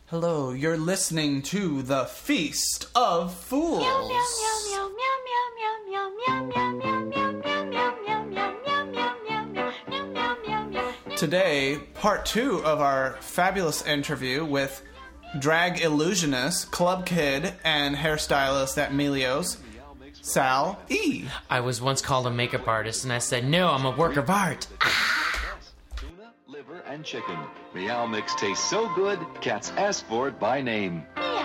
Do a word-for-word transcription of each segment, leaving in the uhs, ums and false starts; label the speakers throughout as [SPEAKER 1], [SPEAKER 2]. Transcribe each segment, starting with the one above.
[SPEAKER 1] Hello, you're listening to the Feast of Fools. Today, part two of our fabulous interview with drag illusionist, club kid, and hairstylist at Melio's, Sal E.
[SPEAKER 2] I was once called a makeup artist, and I said, no, I'm a work of art.
[SPEAKER 3] Tuna, liver, and chicken. Meow Mix tastes so good, cats ask for it by name.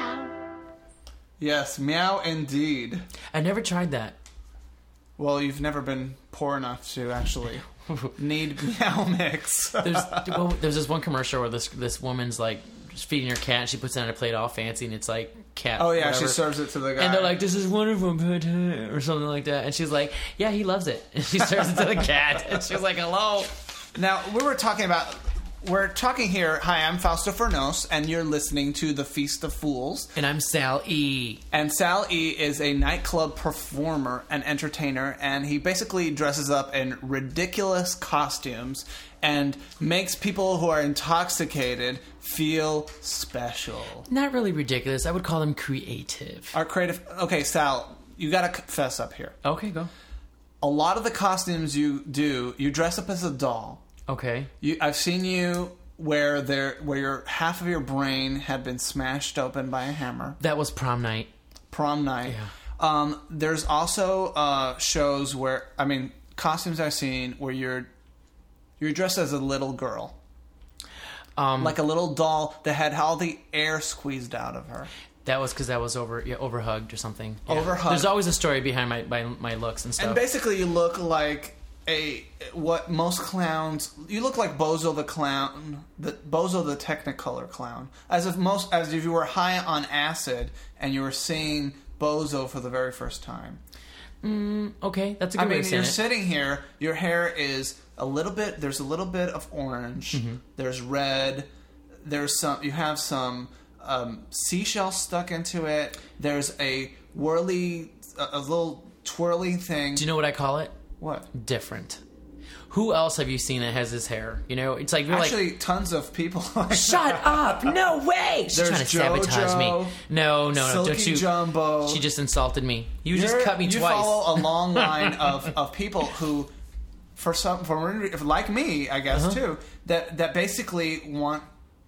[SPEAKER 1] Yes, meow indeed.
[SPEAKER 2] I never tried that.
[SPEAKER 1] Well, you've never been poor enough to actually need Meow Mix.
[SPEAKER 2] There's, well, there's this one commercial where this this woman's like just feeding her cat, and she puts it on a plate all fancy, and it's like cat.
[SPEAKER 1] Oh yeah,
[SPEAKER 2] whatever.
[SPEAKER 1] she serves it to the guy.
[SPEAKER 2] And they're like, this is wonderful, or something like that. And she's like, yeah, he loves it. And she serves it to the cat. And she's like, hello.
[SPEAKER 1] Now, we were talking about... We're talking here. Hi, I'm Fausto Fernos, and you're listening to The Feast of Fools.
[SPEAKER 2] And I'm Sal E.
[SPEAKER 1] And Sal E is a nightclub performer and entertainer, and he basically dresses up in ridiculous costumes and makes people who are intoxicated feel special.
[SPEAKER 2] Not really ridiculous. I would call him creative.
[SPEAKER 1] Our creative... Okay, Sal, you gotta confess up here.
[SPEAKER 2] Okay, go.
[SPEAKER 1] A lot of the costumes you do, you dress up as a doll.
[SPEAKER 2] Okay.
[SPEAKER 1] You, I've seen you where there, where your half of your brain had been smashed open by a hammer.
[SPEAKER 2] That was prom night.
[SPEAKER 1] Prom night.
[SPEAKER 2] Yeah.
[SPEAKER 1] Um, there's also uh, shows where, I mean, costumes I've seen where you're you're dressed as a little girl,
[SPEAKER 2] Um,
[SPEAKER 1] like a little doll that had all the air squeezed out of her.
[SPEAKER 2] That was because that was over, yeah, overhugged or something. Yeah.
[SPEAKER 1] Overhugged.
[SPEAKER 2] There's always a story behind my my, my looks and stuff.
[SPEAKER 1] And basically, you look like a what most clowns. You look like Bozo the clown, the Bozo the Technicolor clown, as if most as if you were high on acid and you were seeing Bozo for the very first time.
[SPEAKER 2] Mm, okay, that's a good
[SPEAKER 1] I
[SPEAKER 2] way
[SPEAKER 1] mean,
[SPEAKER 2] of saying
[SPEAKER 1] you're
[SPEAKER 2] it.
[SPEAKER 1] sitting here. Your hair is a little bit. There's a little bit of orange.
[SPEAKER 2] Mm-hmm.
[SPEAKER 1] There's red. There's some. You have some um, seashell stuck into it. There's a whirly, a, a little twirly thing.
[SPEAKER 2] Do you know what I call it?
[SPEAKER 1] What?
[SPEAKER 2] Different. Who else have you seen that has this hair? You know, it's like you're
[SPEAKER 1] Actually,
[SPEAKER 2] like,
[SPEAKER 1] tons of people. Like
[SPEAKER 2] shut up! No way! She's
[SPEAKER 1] There's
[SPEAKER 2] trying to sabotage
[SPEAKER 1] JoJo,
[SPEAKER 2] me. No, no, no!
[SPEAKER 1] Silky
[SPEAKER 2] Don't you?
[SPEAKER 1] Jumbo.
[SPEAKER 2] She just insulted me. You
[SPEAKER 1] You're-
[SPEAKER 2] just cut me
[SPEAKER 1] you
[SPEAKER 2] twice.
[SPEAKER 1] follow a long line of, of people who, for some, for like me, I guess
[SPEAKER 2] Uh-huh.
[SPEAKER 1] too, that that basically want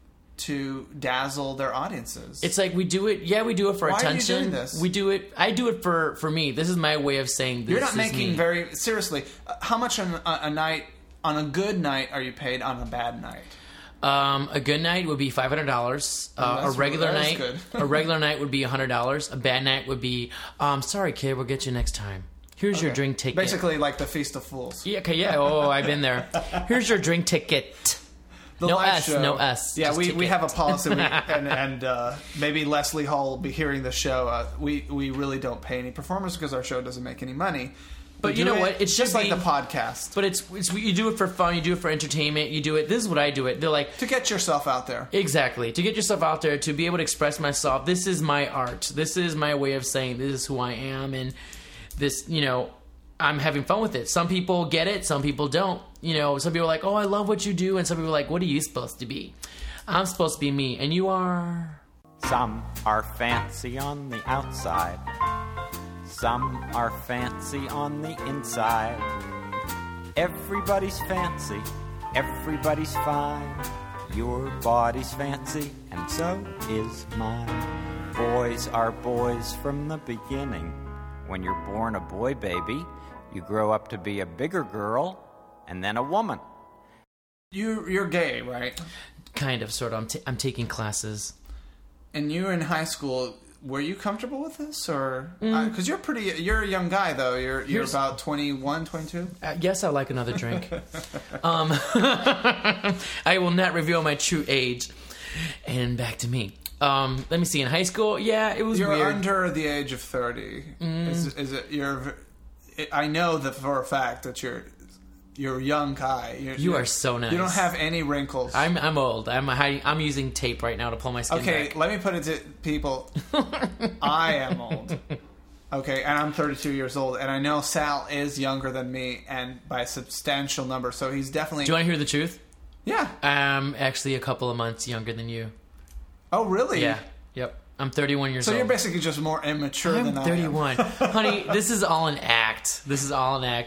[SPEAKER 1] to dazzle their audiences.
[SPEAKER 2] It's like we do it. Yeah, we do it for
[SPEAKER 1] Why are you
[SPEAKER 2] attention.
[SPEAKER 1] doing this?
[SPEAKER 2] We do it. I do it for for me. This is my way of saying this.
[SPEAKER 1] You're not
[SPEAKER 2] is
[SPEAKER 1] making
[SPEAKER 2] me.
[SPEAKER 1] very seriously. uh, How much on a, a night, on a good night, are you paid on a bad night?
[SPEAKER 2] Um, a good night would be five hundred dollars. Uh, a
[SPEAKER 1] that's-
[SPEAKER 2] regular
[SPEAKER 1] that is
[SPEAKER 2] night,
[SPEAKER 1] good.
[SPEAKER 2] a regular night would be a hundred dollars. A bad night would be, um, sorry, kid, we'll get you next time. Here's your
[SPEAKER 1] Okay.
[SPEAKER 2] drink ticket.
[SPEAKER 1] Basically, like the Feast of Fools.
[SPEAKER 2] Yeah, okay, yeah. Oh, I've been there. Here's your drink ticket.
[SPEAKER 1] The
[SPEAKER 2] No
[SPEAKER 1] live
[SPEAKER 2] S,
[SPEAKER 1] show-
[SPEAKER 2] no S,
[SPEAKER 1] Yeah,
[SPEAKER 2] just
[SPEAKER 1] we, we
[SPEAKER 2] ticket.
[SPEAKER 1] have a policy, we, and, and uh, maybe Leslie Hall will be hearing the show. Uh, we we really don't pay any performers because our show doesn't make any money.
[SPEAKER 2] But
[SPEAKER 1] We
[SPEAKER 2] you
[SPEAKER 1] do
[SPEAKER 2] know
[SPEAKER 1] it
[SPEAKER 2] what? It's
[SPEAKER 1] just
[SPEAKER 2] just
[SPEAKER 1] like
[SPEAKER 2] be-
[SPEAKER 1] the podcast
[SPEAKER 2] But it's, it's you do it for fun. You do it for entertainment. You do it. This is what I do it. They're like,
[SPEAKER 1] to get yourself out there.
[SPEAKER 2] exactly, to get yourself out there, to be able to express myself. This is my art. This is my way of saying this is who I am, and this, you know, I'm having fun with it. Some people get it, some people don't. You know, some people are like, oh, I love what you do, and some people are like, what are you supposed to be? I'm supposed to be me, and you are...
[SPEAKER 4] Some are fancy on the outside. Some are fancy on the inside. Everybody's fancy. Everybody's fine. Your body's fancy, and so is mine. Boys are boys from the beginning. When you're born a boy baby, you grow up to be a bigger girl, and then a woman.
[SPEAKER 1] You you're gay, right?
[SPEAKER 2] Kind of, sort of. I'm, t- I'm taking classes.
[SPEAKER 1] And you were in high school. Were you comfortable with this, or
[SPEAKER 2] Mm.
[SPEAKER 1] because you're pretty? You're a young guy, though. You're you're
[SPEAKER 2] Here's-
[SPEAKER 1] about twenty-one, twenty-two.
[SPEAKER 2] Uh, yes, I like another drink. um, I will not reveal my true age. And back to me. Um, let me see. In high school, yeah, it was
[SPEAKER 1] You're
[SPEAKER 2] weird.
[SPEAKER 1] under the age of thirty. Is, is it? You're. I know that for a fact that you're. You're a young guy. You're,
[SPEAKER 2] You
[SPEAKER 1] you're-
[SPEAKER 2] are so nice.
[SPEAKER 1] You don't have any wrinkles.
[SPEAKER 2] I'm I'm old. I'm hiding, I'm using tape right now to pull my skin
[SPEAKER 1] okay,
[SPEAKER 2] back.
[SPEAKER 1] let me put it to people. I am old. Okay, and I'm thirty-two years old, and I know Sal is younger than me, and by a substantial number. So he's definitely.
[SPEAKER 2] Do you want to hear the truth?
[SPEAKER 1] Yeah.
[SPEAKER 2] I'm actually a couple of months younger than you.
[SPEAKER 1] Oh, really?
[SPEAKER 2] Yeah. Yep. I'm thirty-one years
[SPEAKER 1] So
[SPEAKER 2] old.
[SPEAKER 1] you're basically just more immature
[SPEAKER 2] I'm
[SPEAKER 1] than I am.
[SPEAKER 2] thirty-one. Honey, this is all an act. This is all an act.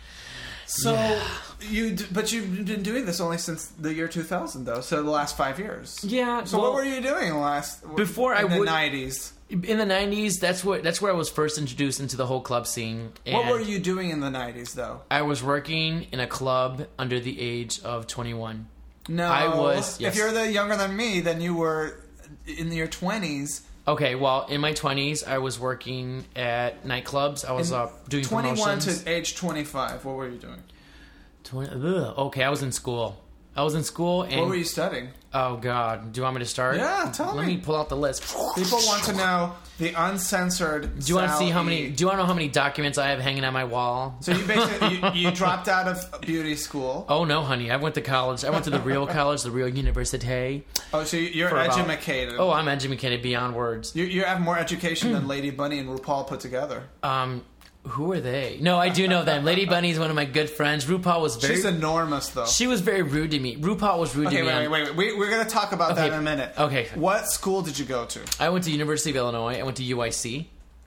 [SPEAKER 1] So
[SPEAKER 2] Yeah.
[SPEAKER 1] you, d- but you've been doing this only since the year two thousand, though. So the last five years.
[SPEAKER 2] Yeah.
[SPEAKER 1] So
[SPEAKER 2] well,
[SPEAKER 1] what were you doing in the last
[SPEAKER 2] Before
[SPEAKER 1] in
[SPEAKER 2] I
[SPEAKER 1] the
[SPEAKER 2] would-
[SPEAKER 1] nineties?
[SPEAKER 2] in the nineties? That's what. That's where I was first introduced into the whole club scene. And
[SPEAKER 1] What were you doing in the nineties, though?
[SPEAKER 2] I was working in a club under the age of twenty-one.
[SPEAKER 1] No,
[SPEAKER 2] I was- yes.
[SPEAKER 1] If you're the younger than me, then you were in your twenties.
[SPEAKER 2] Okay, well, in my twenties, I was working at nightclubs. I was uh, doing
[SPEAKER 1] twenty-one
[SPEAKER 2] promotions.
[SPEAKER 1] to age twenty-five. What were you doing?
[SPEAKER 2] twenty, ugh, okay, I was in school. I was in school, and
[SPEAKER 1] What were you studying?
[SPEAKER 2] oh god, do you want me to start?
[SPEAKER 1] Yeah, tell
[SPEAKER 2] Let
[SPEAKER 1] me.
[SPEAKER 2] me pull out the list.
[SPEAKER 1] People want to know the uncensored.
[SPEAKER 2] Do you want to see how
[SPEAKER 1] Sal
[SPEAKER 2] many?
[SPEAKER 1] E.
[SPEAKER 2] Do you want to know how many documents I have hanging on my wall?
[SPEAKER 1] So you basically you, you dropped out of beauty school.
[SPEAKER 2] Oh no, honey! I went to college. I went to the real college, the real university.
[SPEAKER 1] Oh, so you're
[SPEAKER 2] for about-
[SPEAKER 1] educated.
[SPEAKER 2] Oh, I'm educated beyond words.
[SPEAKER 1] You, you have more education than Lady Bunny and RuPaul put together.
[SPEAKER 2] Um, who are they? No, I do know them. Lady Bunny is one of my good friends. RuPaul was very.
[SPEAKER 1] She's enormous, though.
[SPEAKER 2] She was very rude to me. RuPaul was rude
[SPEAKER 1] Okay,
[SPEAKER 2] to me.
[SPEAKER 1] wait,
[SPEAKER 2] on-
[SPEAKER 1] wait, wait, wait. We're going to talk about that
[SPEAKER 2] Okay,
[SPEAKER 1] in a minute.
[SPEAKER 2] okay.
[SPEAKER 1] What school did you go to?
[SPEAKER 2] I went to University of Illinois. I went to U I C.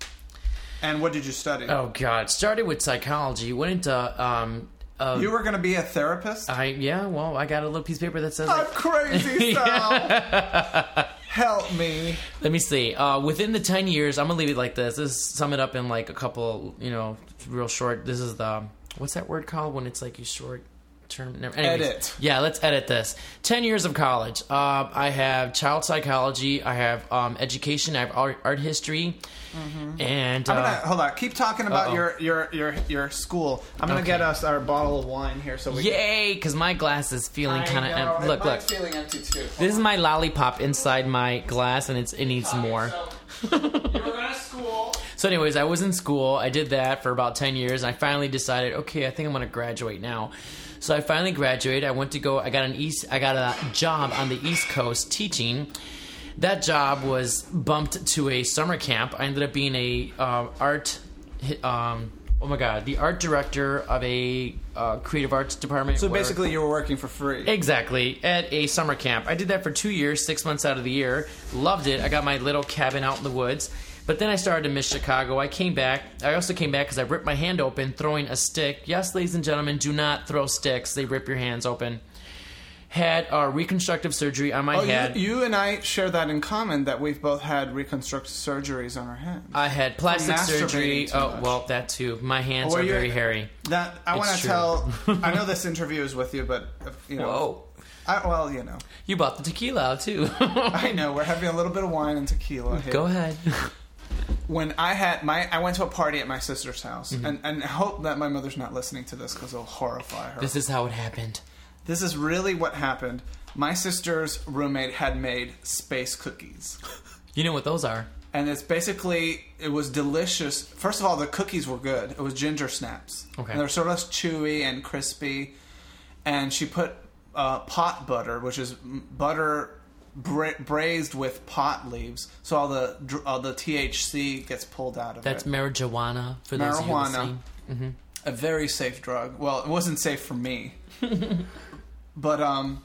[SPEAKER 1] And what did you study?
[SPEAKER 2] Oh God! Started with psychology. Went into um. Uh,
[SPEAKER 1] You were going to be a therapist?
[SPEAKER 2] I yeah. Well, I got a little piece of paper that says.
[SPEAKER 1] I'm
[SPEAKER 2] like-
[SPEAKER 1] crazy, Sal. Help me.
[SPEAKER 2] Let me see. Uh, within the ten years, I'm gonna leave it like this. This sum it up in like a couple, you know, real short. This is the what's that word called when it's like you short term? Never, anyways.
[SPEAKER 1] Edit.
[SPEAKER 2] Yeah, let's edit this. Ten years of college. Uh, I have child psychology. I have um, education. I have art, art history. And
[SPEAKER 1] I'm
[SPEAKER 2] uh,
[SPEAKER 1] gonna hold on. Keep talking about
[SPEAKER 2] uh-oh.
[SPEAKER 1] your, your your your school. I'm gonna
[SPEAKER 2] Okay.
[SPEAKER 1] get us our bottle of wine here, so we.
[SPEAKER 2] yay, because my glass is feeling
[SPEAKER 1] I
[SPEAKER 2] kind of
[SPEAKER 1] know,
[SPEAKER 2] empty. Look, look.
[SPEAKER 1] mine's feeling empty too.
[SPEAKER 2] This is my lollipop inside my glass, and it's it needs more.
[SPEAKER 1] So, you were going to school.
[SPEAKER 2] So, anyways, I was in school. I did that for about ten years. And I finally decided, okay, I think I'm going to graduate now. So I finally graduated. I went to go. I got an east. I got a job on the East Coast teaching. That job was bumped to a summer camp. I ended up being a uh, art. Um, oh my god, the art director of a uh, creative arts department.
[SPEAKER 1] So
[SPEAKER 2] where-
[SPEAKER 1] basically, you were working for free.
[SPEAKER 2] Exactly, at a summer camp. I did that for two years, six months out of the year. Loved it. I got my little cabin out in the woods. But then I started to miss Chicago. I came back. I also came back because I ripped my hand open throwing a stick. Yes, ladies and gentlemen, do not throw sticks. They rip your hands open. Had a reconstructive surgery on my
[SPEAKER 1] Oh,
[SPEAKER 2] head.
[SPEAKER 1] you, you and I share that in common, that we've both had reconstructive surgeries on our hands.
[SPEAKER 2] I had plastic
[SPEAKER 1] From masturbating
[SPEAKER 2] surgery.
[SPEAKER 1] too
[SPEAKER 2] Oh,
[SPEAKER 1] much.
[SPEAKER 2] well, that too. My hands
[SPEAKER 1] Were
[SPEAKER 2] are
[SPEAKER 1] you-
[SPEAKER 2] very hairy.
[SPEAKER 1] That I
[SPEAKER 2] It's
[SPEAKER 1] want to
[SPEAKER 2] true.
[SPEAKER 1] tell. I know this interview is with you, but uh, you know.
[SPEAKER 2] Whoa.
[SPEAKER 1] I, well, you know.
[SPEAKER 2] You bought the tequila out, too.
[SPEAKER 1] I know we're having a little bit of wine and tequila here.
[SPEAKER 2] Go ahead.
[SPEAKER 1] When I had my, I went to a party at my sister's house,
[SPEAKER 2] Mm-hmm.
[SPEAKER 1] and and I hope that my mother's not listening to this because it'll horrify her.
[SPEAKER 2] This is how it happened.
[SPEAKER 1] This is really what happened. My sister's roommate had made space cookies.
[SPEAKER 2] You know what those are.
[SPEAKER 1] And it's basically, it was delicious. First of all, the cookies were good. It was ginger snaps.
[SPEAKER 2] Okay.
[SPEAKER 1] And they're sort of chewy and crispy. And she put uh, pot butter, which is m- butter bra- braised with pot leaves. So all the dr- all the T H C gets pulled out of
[SPEAKER 2] That's
[SPEAKER 1] it.
[SPEAKER 2] marijuana, for those of you
[SPEAKER 1] Marijuana.
[SPEAKER 2] listening.
[SPEAKER 1] A very safe drug. Well, it wasn't safe for me. But um,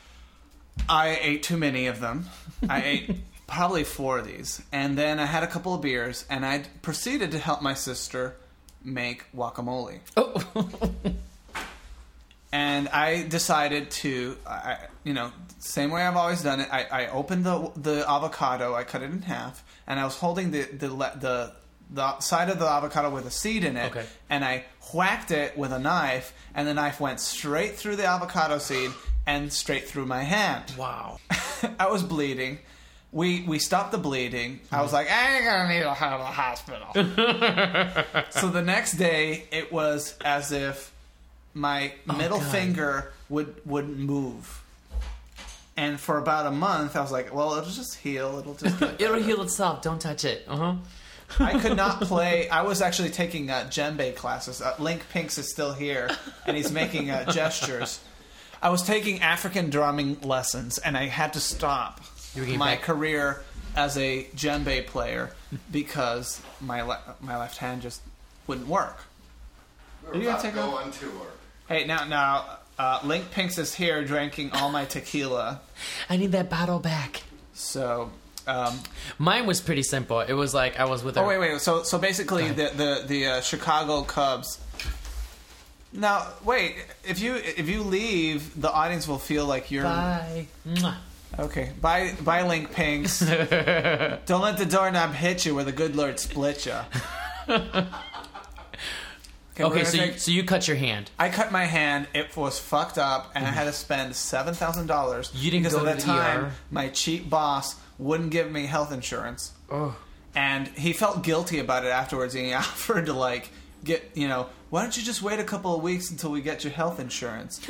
[SPEAKER 1] I ate too many of them. I ate probably four of these. And then I had a couple of beers, and I proceeded to help my sister make guacamole.
[SPEAKER 2] Oh.
[SPEAKER 1] And I decided to, I, you know, same way I've always done it. I, I opened the the avocado, I cut it in half, and I was holding the the the, the side of the avocado with a seed in it,
[SPEAKER 2] Okay.
[SPEAKER 1] and I whacked it with a knife, and the knife went straight through the avocado seed and straight through my hand.
[SPEAKER 2] Wow.
[SPEAKER 1] I was bleeding. We we stopped the bleeding. I was like, I ain't gonna need to go to the hospital. So the next day, it was as if my middle
[SPEAKER 2] God.
[SPEAKER 1] finger would wouldn't move. And for about a month, I was like, well, it'll just heal. It'll just get
[SPEAKER 2] It'll
[SPEAKER 1] better.
[SPEAKER 2] heal itself. Don't touch it. Uh huh.
[SPEAKER 1] I could not play. I was actually taking uh, djembe classes. Uh, Link Pinks is still here, and he's making uh, gestures. I was taking African drumming lessons, and I had to stop
[SPEAKER 2] You were getting
[SPEAKER 1] my
[SPEAKER 2] back-
[SPEAKER 1] career as a djembe player because my le- my left hand just wouldn't work.
[SPEAKER 5] We're
[SPEAKER 1] Are you gonna
[SPEAKER 5] about
[SPEAKER 1] take
[SPEAKER 5] to go
[SPEAKER 1] a-
[SPEAKER 5] on tour.
[SPEAKER 1] Hey, now now uh, Link Pinks is here drinking all my tequila.
[SPEAKER 2] I need that bottle back.
[SPEAKER 1] So, um,
[SPEAKER 2] Mine was pretty simple. It was like I was with.
[SPEAKER 1] oh
[SPEAKER 2] a,
[SPEAKER 1] wait, wait. So, so basically,
[SPEAKER 2] Go
[SPEAKER 1] the the the uh, Chicago Cubs. Now, wait. If you if you leave, the audience will feel like you're
[SPEAKER 2] Bye. Mwah.
[SPEAKER 1] okay. Bye, bye, Link Pinks. Don't let the doorknob hit you, where the good Lord split you. Okay, we're
[SPEAKER 2] Okay,
[SPEAKER 1] gonna
[SPEAKER 2] so you,
[SPEAKER 1] take-
[SPEAKER 2] so you cut your hand.
[SPEAKER 1] I cut my hand. It was fucked up, and I had to spend seven thousand dollars.
[SPEAKER 2] You didn't
[SPEAKER 1] because
[SPEAKER 2] go
[SPEAKER 1] at
[SPEAKER 2] to
[SPEAKER 1] that
[SPEAKER 2] the E
[SPEAKER 1] time
[SPEAKER 2] R?
[SPEAKER 1] my cheap boss wouldn't give me health insurance,
[SPEAKER 2] Oh.
[SPEAKER 1] and he felt guilty about it afterwards. And he offered to like get you know, why don't you just wait a couple of weeks until we get your health insurance?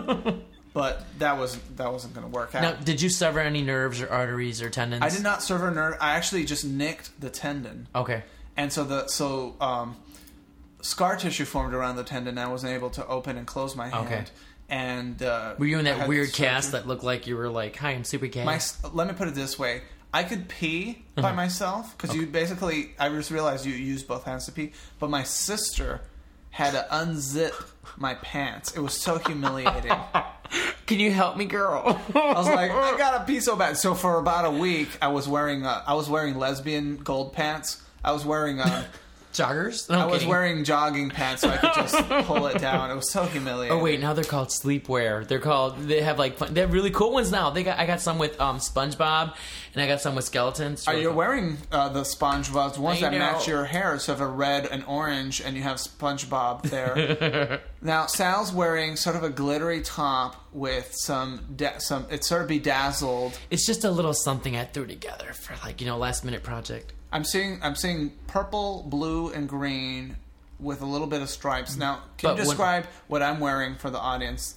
[SPEAKER 1] But that was that wasn't going to work out.
[SPEAKER 2] Now, did you sever any nerves or arteries or tendons?
[SPEAKER 1] I did not sever a nerve. I actually just nicked the tendon.
[SPEAKER 2] Okay.
[SPEAKER 1] And so the so um, scar tissue formed around the tendon. And I wasn't able to open and close my hand.
[SPEAKER 2] Okay.
[SPEAKER 1] And uh,
[SPEAKER 2] Were you in
[SPEAKER 1] I
[SPEAKER 2] that
[SPEAKER 1] had
[SPEAKER 2] weird
[SPEAKER 1] surgery.
[SPEAKER 2] cast that looked like you were like, "Hi, I'm super gay"?
[SPEAKER 1] My, let me put it this way: I could pee
[SPEAKER 2] Uh-huh.
[SPEAKER 1] by myself because you basically. I just realized you use both hands to pee. But my sister had to unzip my pants. It was so humiliating.
[SPEAKER 2] Can you help me, girl?
[SPEAKER 1] I was like, I gotta pee so bad. So for about a week, I was wearing uh, I was wearing lesbian gold pants. I was wearing uh,
[SPEAKER 2] Joggers? No,
[SPEAKER 1] I
[SPEAKER 2] I'm
[SPEAKER 1] was
[SPEAKER 2] kidding.
[SPEAKER 1] wearing jogging pants so I could just pull it down. It was so humiliating.
[SPEAKER 2] Oh wait, now they're called sleepwear. They're called. They have like fun, they have really cool ones now. They got I got some with um, SpongeBob, and I got some with skeletons.
[SPEAKER 1] Are you wearing uh, the SpongeBob the ones
[SPEAKER 2] I
[SPEAKER 1] that
[SPEAKER 2] know.
[SPEAKER 1] match your hair? So have a red and orange, and you have SpongeBob there. Now Sal's wearing sort of a glittery top with some da- some. It's sort of bedazzled.
[SPEAKER 2] It's just a little something I threw together for like you know last minute project.
[SPEAKER 1] I'm seeing I'm seeing purple, blue, and green with a little bit of stripes. Now, can
[SPEAKER 2] But
[SPEAKER 1] you
[SPEAKER 2] when-
[SPEAKER 1] describe what I'm wearing for the audience?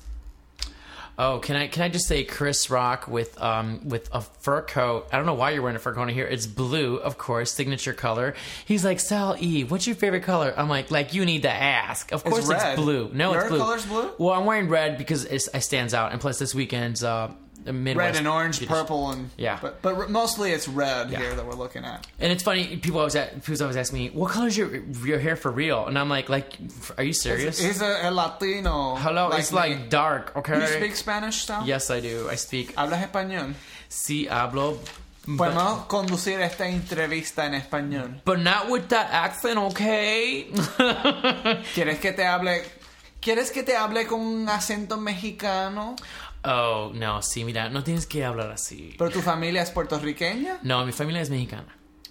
[SPEAKER 2] Oh, can I can I just say Chris Rock with um with a fur coat? I don't know why you're wearing a fur coat in here. It's blue, of course, signature color. He's like, Sal E, what's your favorite color? I'm like, like you need to ask. Of course,
[SPEAKER 1] red.
[SPEAKER 2] it's blue. No,
[SPEAKER 1] Your
[SPEAKER 2] it's blue.
[SPEAKER 1] color's blue?
[SPEAKER 2] Well, I'm wearing red because it's, it stands out, and plus this weekend's uh, Midwest.
[SPEAKER 1] Red and orange,
[SPEAKER 2] Beauty-
[SPEAKER 1] purple, and
[SPEAKER 2] Yeah.
[SPEAKER 1] but but mostly it's red
[SPEAKER 2] Yeah.
[SPEAKER 1] here that we're looking at.
[SPEAKER 2] And it's funny. People always a- people always ask me, "What color is your your hair for real?" And I'm like, "Like, are you serious?"
[SPEAKER 1] He's a, a Latino.
[SPEAKER 2] Hello,
[SPEAKER 1] like
[SPEAKER 2] it's
[SPEAKER 1] me.
[SPEAKER 2] like dark. Okay.
[SPEAKER 1] You speak Spanish, Sal?
[SPEAKER 2] Yes, I do. I speak.
[SPEAKER 1] ¿Hablas español?
[SPEAKER 2] Si hablo.
[SPEAKER 1] Podemos conducir esta entrevista en español.
[SPEAKER 2] But not with that accent, okay?
[SPEAKER 1] ¿Quieres que te hable? ¿Quieres que te hable con un acento mexicano?
[SPEAKER 2] Oh, no, sí, mira, no tienes que hablar así.
[SPEAKER 1] ¿Pero tu familia es puertorriqueña?
[SPEAKER 2] No, mi familia es mexicana.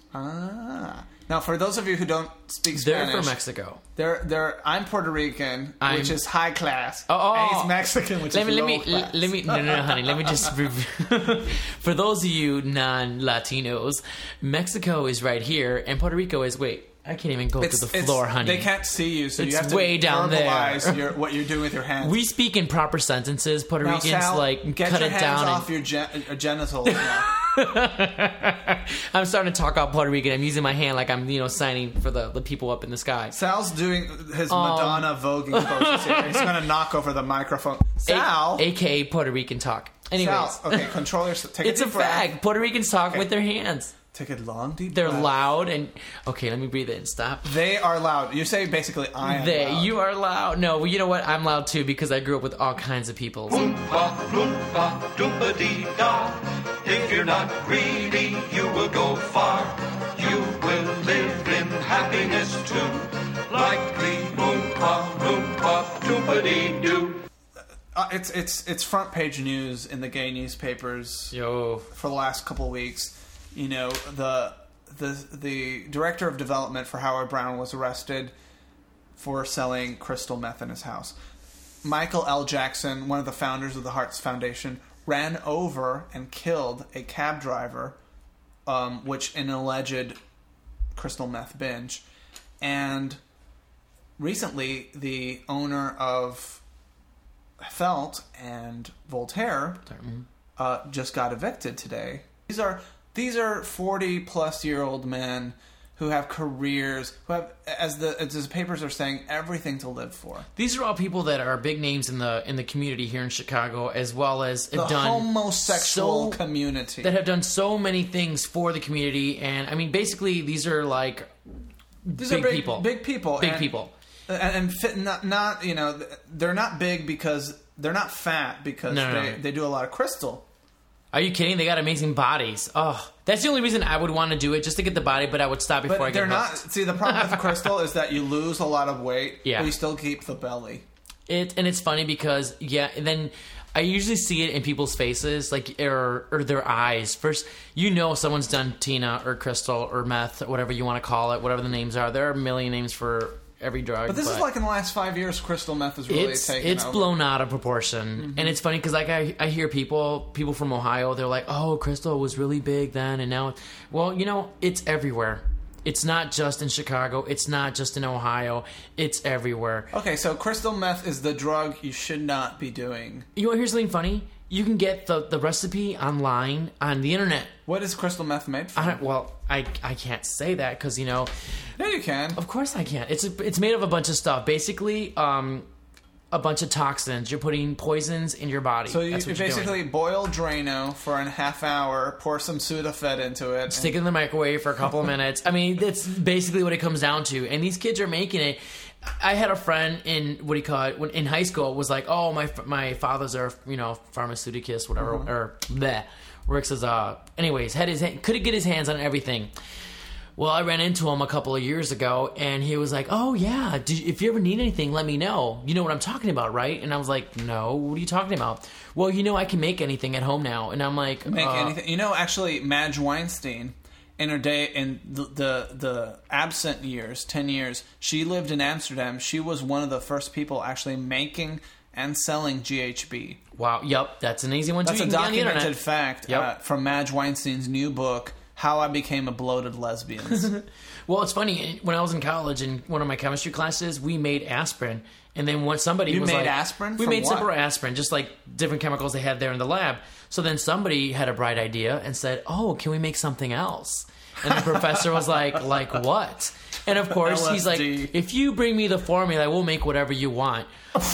[SPEAKER 1] Ah. Now, for those of you who don't speak
[SPEAKER 2] They're
[SPEAKER 1] Spanish,
[SPEAKER 2] from Mexico.
[SPEAKER 1] They're, they're, I'm Puerto Rican,
[SPEAKER 2] I'm-
[SPEAKER 1] which is high class.
[SPEAKER 2] Oh, oh,
[SPEAKER 1] and
[SPEAKER 2] oh.
[SPEAKER 1] he's Mexican, which
[SPEAKER 2] let
[SPEAKER 1] is
[SPEAKER 2] me,
[SPEAKER 1] low
[SPEAKER 2] let me,
[SPEAKER 1] class.
[SPEAKER 2] let me, no, no, no, honey, let me just, rev- for those of you non-Latinos, Mexico is right here, and Puerto Rico is, wait, I can't even go
[SPEAKER 1] It's-
[SPEAKER 2] to the
[SPEAKER 1] it's-
[SPEAKER 2] floor, honey.
[SPEAKER 1] They can't see you, so
[SPEAKER 2] It's
[SPEAKER 1] you have to
[SPEAKER 2] way down there.
[SPEAKER 1] verbalize your, what you're doing with your hands.
[SPEAKER 2] We speak in proper sentences. Puerto
[SPEAKER 1] now,
[SPEAKER 2] Ricans,
[SPEAKER 1] Sal,
[SPEAKER 2] like,
[SPEAKER 1] get
[SPEAKER 2] cut
[SPEAKER 1] your
[SPEAKER 2] it
[SPEAKER 1] hands
[SPEAKER 2] down.
[SPEAKER 1] off
[SPEAKER 2] and,
[SPEAKER 1] your gen- uh, genitals now.
[SPEAKER 2] I'm starting to talk out Puerto Rican. I'm using my hand like I'm, you know, signing for the, the people up in the sky.
[SPEAKER 1] Sal's doing his
[SPEAKER 2] Um,
[SPEAKER 1] Madonna voguing poses here. He's going to knock over the microphone. Sal,
[SPEAKER 2] A- A K A Puerto Rican talk. Anyways,
[SPEAKER 1] Sal, okay, control your. Take
[SPEAKER 2] it's
[SPEAKER 1] a,
[SPEAKER 2] a
[SPEAKER 1] deep breath.
[SPEAKER 2] fact. Puerto Ricans talk with their hands.
[SPEAKER 1] Take a long deep.
[SPEAKER 2] They're
[SPEAKER 1] breath.
[SPEAKER 2] loud and okay. Let me breathe in. Stop.
[SPEAKER 1] They are loud. You say basically, I am
[SPEAKER 2] They,
[SPEAKER 1] loud.
[SPEAKER 2] you are loud. No, well, you know what? I'm loud too because I grew up with all kinds of people.
[SPEAKER 3] Oompa, loompa, doompa-dee-da. If you're not greedy, you will go far. You will live in happiness too. Like the Oompa, loompa, doompa-dee-doo.
[SPEAKER 1] Uh, it's it's it's front page news in the gay newspapers
[SPEAKER 2] Yo,
[SPEAKER 1] for the last couple of weeks. You know, the the the director of development for Howard Brown was arrested for selling crystal meth in his house. Michael L. Jackson, one of the founders of the Hearts Foundation, ran over and killed a cab driver, um, which in an alleged crystal meth binge. And recently, the owner of Felt and Voltaire uh, just got evicted today. These are these are forty plus year old men who have careers, who have, as the as the papers are saying, everything to live for.
[SPEAKER 2] these are all people that are big names in the in the community here in Chicago, as well as
[SPEAKER 1] The
[SPEAKER 2] have done
[SPEAKER 1] homosexual
[SPEAKER 2] so-
[SPEAKER 1] community.
[SPEAKER 2] that have done so many things for the community. And I mean, basically, these are like
[SPEAKER 1] These
[SPEAKER 2] big
[SPEAKER 1] are big
[SPEAKER 2] people.
[SPEAKER 1] Big people.
[SPEAKER 2] big
[SPEAKER 1] and,
[SPEAKER 2] people.
[SPEAKER 1] And, and fit, not not you know they're not big because they're not fat because
[SPEAKER 2] No, no,
[SPEAKER 1] they
[SPEAKER 2] no.
[SPEAKER 1] they do a lot of crystal.
[SPEAKER 2] Are you kidding? They got amazing bodies. Oh, that's the only reason I would want to do it, just to get the body, but I would stop before
[SPEAKER 1] But
[SPEAKER 2] I
[SPEAKER 1] they're
[SPEAKER 2] get
[SPEAKER 1] not.
[SPEAKER 2] hooked.
[SPEAKER 1] See, the problem with crystal is that you lose a lot of weight,
[SPEAKER 2] Yeah.
[SPEAKER 1] but you still keep the belly.
[SPEAKER 2] It and it's funny because yeah, and then I usually see it in people's faces, like or or their eyes. First, you know, someone's done Tina or crystal or meth, or whatever you want to call it, whatever the names are. There are a million names for every drug.
[SPEAKER 1] But this is like in the last five years, crystal meth has really
[SPEAKER 2] it's
[SPEAKER 1] taken
[SPEAKER 2] it's
[SPEAKER 1] over.
[SPEAKER 2] blown out of proportion,
[SPEAKER 1] Mm-hmm.
[SPEAKER 2] and it's funny because like I I hear people people from Ohio, they're like, oh, crystal was really big then, and now, well, you know, it's everywhere. It's not just in Chicago. It's not just in Ohio. It's everywhere.
[SPEAKER 1] Okay, so crystal meth is the drug you should not be doing.
[SPEAKER 2] You know, here's something funny. You can get the, the recipe online on the internet.
[SPEAKER 1] What is crystal meth made from?
[SPEAKER 2] I don't, well, I I can't say that because, you know,
[SPEAKER 1] Yeah, you can.
[SPEAKER 2] of course I can't. It's a, it's made of a bunch of stuff. Basically, um, a bunch of toxins. You're putting poisons in your body.
[SPEAKER 1] So you,
[SPEAKER 2] That's
[SPEAKER 1] you
[SPEAKER 2] what you're
[SPEAKER 1] basically
[SPEAKER 2] doing.
[SPEAKER 1] boil Drano for a half hour, pour some Sudafed into it.
[SPEAKER 2] Stick it in the microwave for a couple of minutes. I mean, that's basically what it comes down to. And these kids are making it. I had a friend in what do you call it when, in high school was like, oh, my my father's a you know pharmaceuticist, whatever,
[SPEAKER 1] Mm-hmm.
[SPEAKER 2] or bleh. Works as a. Anyways, had his couldn't get his hands on everything. Well, I ran into him a couple of years ago, and he was like, "Oh yeah, did you, if you ever need anything, let me know. You know what I'm talking about, right?" And I was like, "No, what are you talking about?" Well, you know, I can make anything at home now, and I'm like,
[SPEAKER 1] Make
[SPEAKER 2] uh,
[SPEAKER 1] anything. You know, actually, Madge Weinstein, in her day, in the, the the absent years, ten years, she lived in Amsterdam. She was one of the first people actually making and selling G H B.
[SPEAKER 2] Wow, yep, that's an easy one too.
[SPEAKER 1] That's
[SPEAKER 2] You
[SPEAKER 1] a
[SPEAKER 2] can get on the
[SPEAKER 1] documented
[SPEAKER 2] internet.
[SPEAKER 1] fact
[SPEAKER 2] Yep.
[SPEAKER 1] uh, from Madge Weinstein's new book, How I Became a Bloated Lesbian.
[SPEAKER 2] Well, it's funny. When I was in college, in one of my chemistry classes, we made aspirin, and then when somebody
[SPEAKER 1] You
[SPEAKER 2] was
[SPEAKER 1] made
[SPEAKER 2] like,
[SPEAKER 1] aspirin?
[SPEAKER 2] we
[SPEAKER 1] From
[SPEAKER 2] made
[SPEAKER 1] what?
[SPEAKER 2] simple aspirin, just like different chemicals they had there in the lab. So then somebody had a bright idea and said, "Oh, can we make something else?" And the professor was like, "Like what?" And of course, he's like,
[SPEAKER 1] L S D.
[SPEAKER 2] "If you bring me the formula, we'll make whatever you want."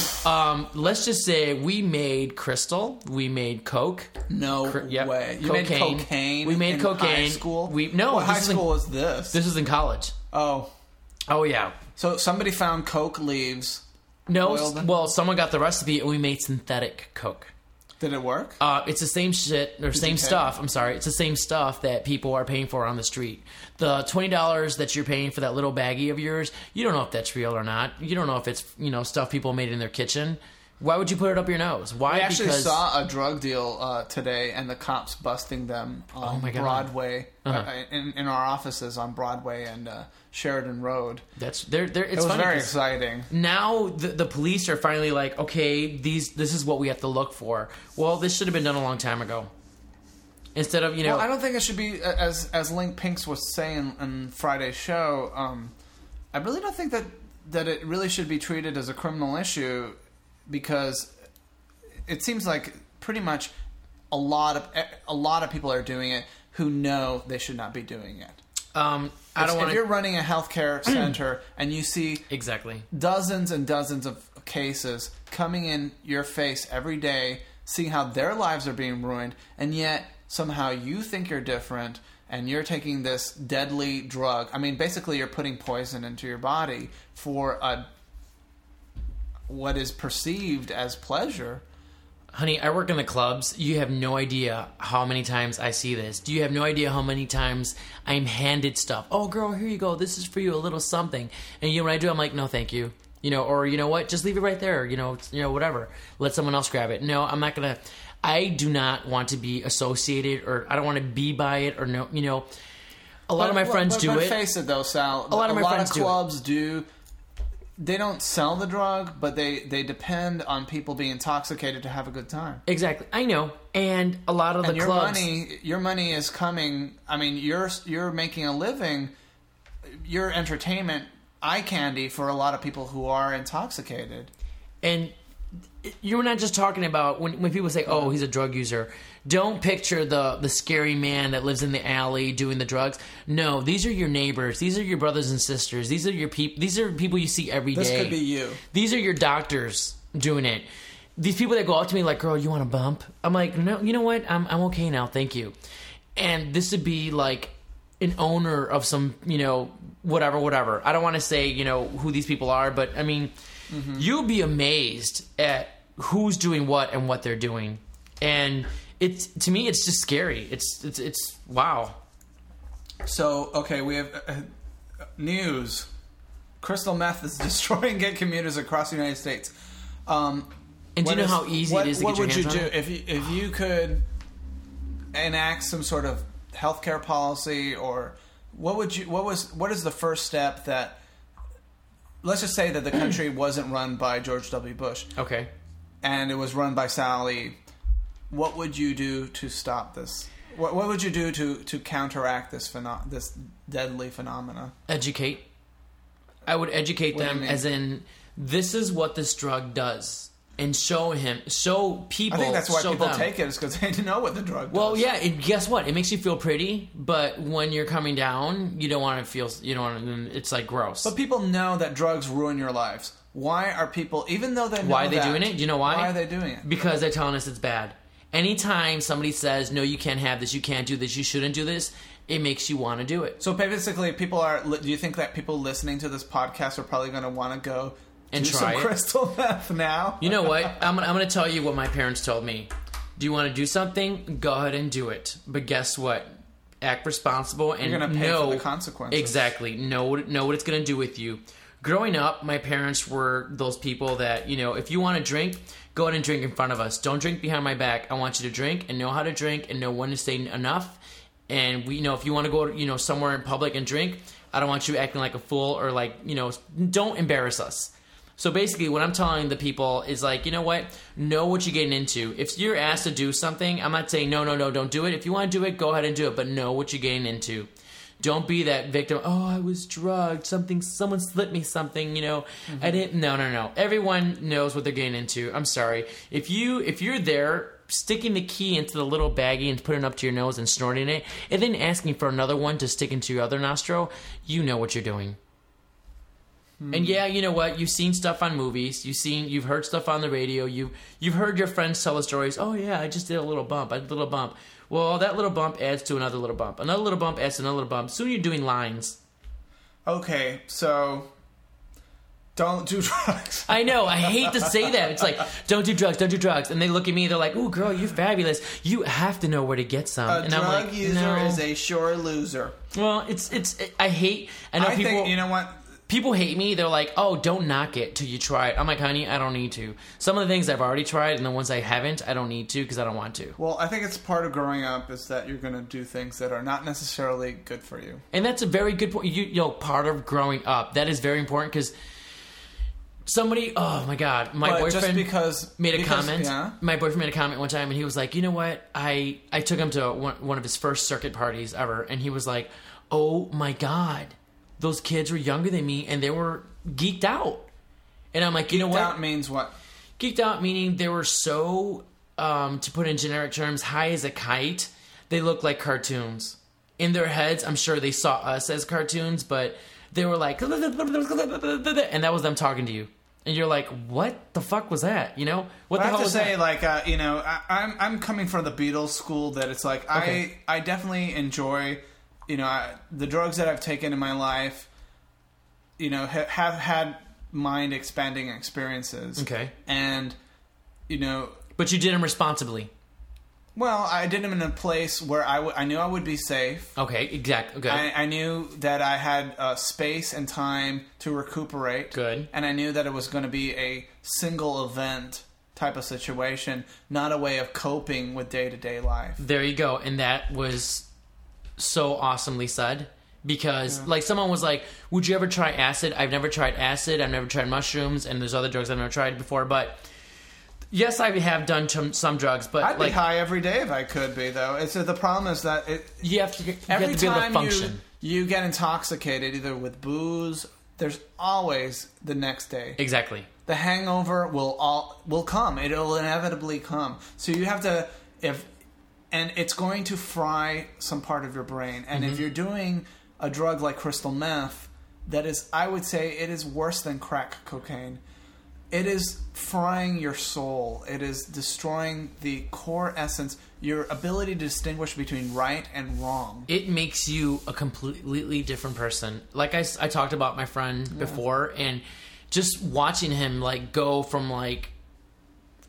[SPEAKER 2] um, let's just say we made crystal, we made coke.
[SPEAKER 1] No
[SPEAKER 2] Cr- yep.
[SPEAKER 1] way. You
[SPEAKER 2] Cocaine.
[SPEAKER 1] made cocaine.
[SPEAKER 2] We made
[SPEAKER 1] in
[SPEAKER 2] cocaine.
[SPEAKER 1] High school.
[SPEAKER 2] We- no,
[SPEAKER 1] What
[SPEAKER 2] this
[SPEAKER 1] high
[SPEAKER 2] is in-
[SPEAKER 1] school was this?
[SPEAKER 2] This was in college.
[SPEAKER 1] Oh,
[SPEAKER 2] Oh yeah.
[SPEAKER 1] so somebody found coke leaves.
[SPEAKER 2] No,
[SPEAKER 1] Boiled them?
[SPEAKER 2] well, someone got the recipe and we made synthetic coke.
[SPEAKER 1] Did it work?
[SPEAKER 2] Uh, it's the same shit or same
[SPEAKER 1] you pay?
[SPEAKER 2] stuff. I'm sorry, it's the same stuff that people are paying for on the street. The twenty dollars that you're paying for that little baggie of yours, you don't know if that's real or not. You don't know if it's you know stuff people made in their kitchen. Why would you put it up your nose? Why?
[SPEAKER 1] I actually
[SPEAKER 2] because
[SPEAKER 1] saw a drug deal uh, today, and the cops busting them on
[SPEAKER 2] Oh my God.
[SPEAKER 1] Broadway
[SPEAKER 2] Uh-huh.
[SPEAKER 1] uh, in, in our offices on Broadway and uh, Sheridan Road.
[SPEAKER 2] that's they're they're. It's
[SPEAKER 1] It was
[SPEAKER 2] funny
[SPEAKER 1] very
[SPEAKER 2] 'cause
[SPEAKER 1] exciting.
[SPEAKER 2] now the, the police are finally like, okay, these this is what we have to look for. Well, this should have been done a long time ago. Instead of you know,
[SPEAKER 1] Well, I don't think it should be uh, as as Link Pinks was saying on Friday's show. Um, I really don't think that that it really should be treated as a criminal issue, because it seems like pretty much a lot of a lot of people are doing it who know they should not be doing it.
[SPEAKER 2] um, I
[SPEAKER 1] If-
[SPEAKER 2] don't want
[SPEAKER 1] if you're
[SPEAKER 2] to
[SPEAKER 1] running a healthcare center and you see
[SPEAKER 2] exactly.
[SPEAKER 1] dozens and dozens of cases coming in your face every day, seeing how their lives are being ruined, and yet somehow you think you're different and you're taking this deadly drug. I mean, basically you're putting poison into your body for a what is perceived as pleasure.
[SPEAKER 2] Honey, I work in the clubs. You have no idea how many times I see this. Do you have no idea how many times I'm handed stuff? Oh, girl, here you go. This is for you, a little something. And you know what I do? I'm like, no, thank you. You know, or you know what? Just leave it right there. You know, it's- you know, whatever. Let someone else grab it. No, I'm not gonna. I do not want to be associated, or I don't want to be by it, or no. You know, a lot of my
[SPEAKER 1] But-
[SPEAKER 2] friends
[SPEAKER 1] but,
[SPEAKER 2] do
[SPEAKER 1] but
[SPEAKER 2] it.
[SPEAKER 1] face it though, Sal.
[SPEAKER 2] A lot of my friends do it.
[SPEAKER 1] clubs do. They don't sell the drug, but they, they depend on people being intoxicated to have a good time.
[SPEAKER 2] Exactly, I know. And a lot of
[SPEAKER 1] And
[SPEAKER 2] the
[SPEAKER 1] your
[SPEAKER 2] clubs.
[SPEAKER 1] money, your money is coming. I mean, you're you're making a living. Your entertainment, eye candy for a lot of people who are intoxicated.
[SPEAKER 2] And you're not just talking about when, when people say, oh, he's a drug user. Don't picture the, the scary man that lives in the alley doing the drugs. No, these are your neighbors. These are your brothers and sisters. These are your people. These are people you see every day.
[SPEAKER 1] This could be you.
[SPEAKER 2] These are your doctors doing it. These people that go up to me like, girl, you want a bump? I'm like, no, you know what? I'm I'm okay now. Thank you. And this would be like an owner of some, you know, whatever, whatever. I don't want to say, you know, who these people are, but I mean, mm-hmm. you'll be amazed at who's doing what and what they're doing. And it's to me, it's just scary. It's it's it's wow.
[SPEAKER 1] So okay, we have uh, news. Crystal meth is destroying gay commuters across the United States. Um,
[SPEAKER 2] And do you know
[SPEAKER 1] is,
[SPEAKER 2] how easy
[SPEAKER 1] what,
[SPEAKER 2] it is to
[SPEAKER 1] what
[SPEAKER 2] get your
[SPEAKER 1] would
[SPEAKER 2] hands
[SPEAKER 1] you
[SPEAKER 2] on
[SPEAKER 1] do
[SPEAKER 2] it?
[SPEAKER 1] if you if you could enact some sort of healthcare policy, or what would you what was what is the first step that, let's just say that the country wasn't run by George W. Bush
[SPEAKER 2] Okay.
[SPEAKER 1] and it was run by Sally, what would you do to stop this? What what would you do to, to counteract this pheno- this deadly phenomena?
[SPEAKER 2] Educate. I would educate
[SPEAKER 1] What do you
[SPEAKER 2] them
[SPEAKER 1] mean?
[SPEAKER 2] as in, this is what this drug does, and show him, show people.
[SPEAKER 1] I think that's why
[SPEAKER 2] show
[SPEAKER 1] people
[SPEAKER 2] them.
[SPEAKER 1] take it, is because they know what the drug does.
[SPEAKER 2] Well, yeah, and guess what? It makes you feel pretty, but when you're coming down, you don't want to feel. You don't want to. It's like gross.
[SPEAKER 1] But people know that drugs ruin your lives. Why are people, even though they know
[SPEAKER 2] Why are they
[SPEAKER 1] that,
[SPEAKER 2] doing it? Do you know why?
[SPEAKER 1] Why are they doing it?
[SPEAKER 2] Because they're telling us it's bad. Anytime somebody says, no, you can't have this, you can't do this, you shouldn't do this, it makes you want to do it.
[SPEAKER 1] So basically, people are. Do you think that people listening to this podcast are probably going to want to go
[SPEAKER 2] And
[SPEAKER 1] do
[SPEAKER 2] try
[SPEAKER 1] some
[SPEAKER 2] it.
[SPEAKER 1] crystal meth now?
[SPEAKER 2] You know what? I'm, gonna- I'm going to tell you what my parents told me. Do you want to do something? Go ahead and do it. But guess what? Act responsible and
[SPEAKER 1] You're gonna pay
[SPEAKER 2] know
[SPEAKER 1] for the consequences.
[SPEAKER 2] Exactly. Know what, know what it's going to do with you. Growing up, my parents were those people that, you know, if you want to drink, go ahead and drink in front of us. Don't drink behind my back. I want you to drink and know how to drink and know when to say enough. And we, you know, if you want to go, you know, somewhere in public and drink, I don't want you acting like a fool or like, you know, don't embarrass us. So basically, what I'm telling the people is like, you know what? Know what you're getting into. If you're asked to do something, I'm not saying no, no, no, don't do it. If you want to do it, go ahead and do it. But know what you're getting into. Don't be that victim. Oh, I was drugged. Something, someone slipped me something. You know, mm-hmm. I didn't. No, no, no. Everyone knows what they're getting into. I'm sorry. If you, if you're there, sticking the key into the little baggie and putting it up to your nose and snorting it, and then asking for another one to stick into your other nostril, you know what you're doing. Hmm. And yeah, you know what? You've seen stuff on movies. You've seen, you've heard stuff on the radio. You, you've heard your friends tell the stories. Oh yeah, I just did a little bump. I did a little bump. Well, that little bump adds to another little bump. Another little bump adds to another little bump. Soon you're doing lines.
[SPEAKER 1] Okay, so don't do drugs.
[SPEAKER 2] I know. I hate to say that. It's like, don't do drugs, don't do drugs. And they look at me, they're like, ooh, girl, you're fabulous. You have to know where to get some.
[SPEAKER 1] A
[SPEAKER 2] and
[SPEAKER 1] drug
[SPEAKER 2] I'm like,
[SPEAKER 1] user
[SPEAKER 2] no.
[SPEAKER 1] is a sure loser.
[SPEAKER 2] Well, it's, it's, it, I hate, I know
[SPEAKER 1] I
[SPEAKER 2] people.
[SPEAKER 1] think, you know what?
[SPEAKER 2] People hate me. They're like, oh, don't knock it till you try it. I'm like, honey, I don't need to. Some of the things I've already tried and the ones I haven't, I don't need to because I don't want to.
[SPEAKER 1] Well, I think it's part of growing up is that you're going to do things that are not necessarily good for you.
[SPEAKER 2] And that's a very good point. You, you know, part of growing up. That is very important because somebody, oh my God, my
[SPEAKER 1] But
[SPEAKER 2] boyfriend
[SPEAKER 1] just because,
[SPEAKER 2] made a
[SPEAKER 1] because,
[SPEAKER 2] comment.
[SPEAKER 1] Yeah?
[SPEAKER 2] My boyfriend made a comment one time and he was like, you know what? I, I took him to one, one of his first circuit parties ever. And he was like, oh my God, those kids were younger than me and they were geeked out. And I'm like, you know
[SPEAKER 1] Geeked
[SPEAKER 2] what?
[SPEAKER 1] out means what?
[SPEAKER 2] Geeked out meaning they were so, um, to put in generic terms, high as a kite. They looked like cartoons. In their heads, I'm sure they saw us as cartoons, but they were like, and that was them talking to you. And you're like, what the fuck was that? You know? What
[SPEAKER 1] I
[SPEAKER 2] the
[SPEAKER 1] have
[SPEAKER 2] hell
[SPEAKER 1] to
[SPEAKER 2] was
[SPEAKER 1] say,
[SPEAKER 2] that?
[SPEAKER 1] like, uh, you know, I, I'm I'm coming from the Beatles school that it's like
[SPEAKER 2] Okay.
[SPEAKER 1] I I definitely enjoy, you know, I, the drugs that I've taken in my life. You know, ha- have had mind expanding experiences.
[SPEAKER 2] Okay.
[SPEAKER 1] And, you know,
[SPEAKER 2] But you did them responsibly.
[SPEAKER 1] well, I did them in a place where I, w- I knew I would be safe.
[SPEAKER 2] Okay, exactly. Okay.
[SPEAKER 1] I, I knew that I had uh, space and time to recuperate.
[SPEAKER 2] Good.
[SPEAKER 1] And I knew that it was going to be a single event type of situation, not a way of coping with day-to-day life.
[SPEAKER 2] There you go. And that was so awesomely said. Because, yeah. like, someone was like, would you ever try acid? I've never tried acid. I've never tried mushrooms. And there's other drugs I've never tried before. But, yes, I have done some, some drugs. But
[SPEAKER 1] I'd
[SPEAKER 2] like,
[SPEAKER 1] be high every day if I could be, though. It's uh, the problem is that it,
[SPEAKER 2] you have to, you
[SPEAKER 1] every
[SPEAKER 2] have to be able to
[SPEAKER 1] time
[SPEAKER 2] function.
[SPEAKER 1] You, you get intoxicated, either with booze, there's always the next day.
[SPEAKER 2] Exactly.
[SPEAKER 1] The hangover will all will come. It'll inevitably come. So you have to, if, and it's going to fry some part of your brain. And
[SPEAKER 2] Mm-hmm.
[SPEAKER 1] if you're doing a drug like crystal meth, that is, I would say, it is worse than crack cocaine. It is frying your soul. It is destroying the core essence, your ability to distinguish between right and wrong.
[SPEAKER 2] It makes you a completely different person. Like I, I talked about my friend yeah. before, and just watching him like go from like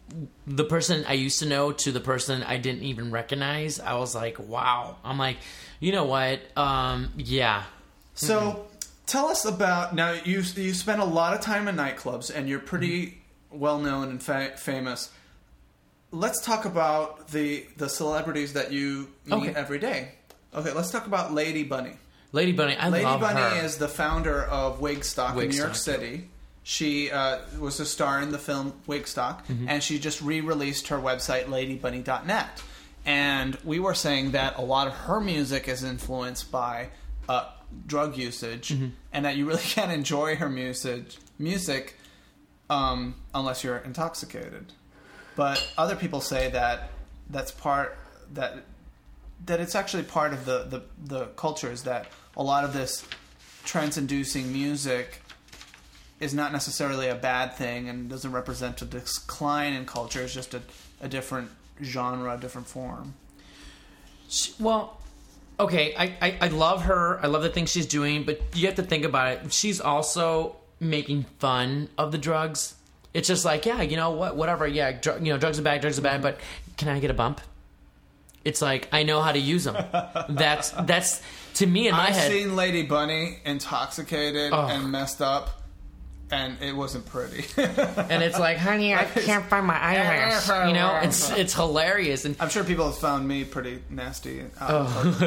[SPEAKER 2] the person I used to know to the person I didn't even recognize, I was like, wow. I'm like, you know what? Um, yeah.
[SPEAKER 1] So
[SPEAKER 2] Mm-hmm.
[SPEAKER 1] tell us about, now you you spend a lot of time in nightclubs and you're pretty
[SPEAKER 2] Mm-hmm.
[SPEAKER 1] well known and fa- famous. Let's talk about the the celebrities that you meet
[SPEAKER 2] Okay.
[SPEAKER 1] every day. Okay, let's talk about Lady Bunny.
[SPEAKER 2] Lady Bunny, I
[SPEAKER 1] Lady
[SPEAKER 2] love
[SPEAKER 1] Bunny
[SPEAKER 2] her.
[SPEAKER 1] is the founder of Wigstock, in New York
[SPEAKER 2] Wigstock,
[SPEAKER 1] City. She uh, was a star in the film Wigstock,
[SPEAKER 2] Mm-hmm.
[SPEAKER 1] and she just re-released her website, lady bunny dot net. And we were saying that a lot of her music is influenced by uh, drug usage,
[SPEAKER 2] Mm-hmm.
[SPEAKER 1] and that you really can't enjoy her music, music um, unless you're intoxicated. But other people say that that's part that that it's actually part of the, the, the culture, is that a lot of this trance-inducing music is not necessarily a bad thing and doesn't represent a decline in culture. It's just a, a different genre, a different form.
[SPEAKER 2] She, well, okay, I, I, I love her. I love the things she's doing, but you have to think about it. She's also making fun of the drugs. It's just like, yeah, you know what, whatever. Yeah, dr- you know, drugs are bad, drugs are bad, but can I get a bump? It's like, I know how to use them. That's that's to me in my
[SPEAKER 1] I've
[SPEAKER 2] head.
[SPEAKER 1] seen Lady Bunny intoxicated
[SPEAKER 2] Oh.
[SPEAKER 1] and messed up, and it wasn't pretty.
[SPEAKER 2] And it's like, honey, I can't find my eyelash. You know, it's it's hilarious. And
[SPEAKER 1] I'm sure people have found me pretty nasty.
[SPEAKER 2] Oh.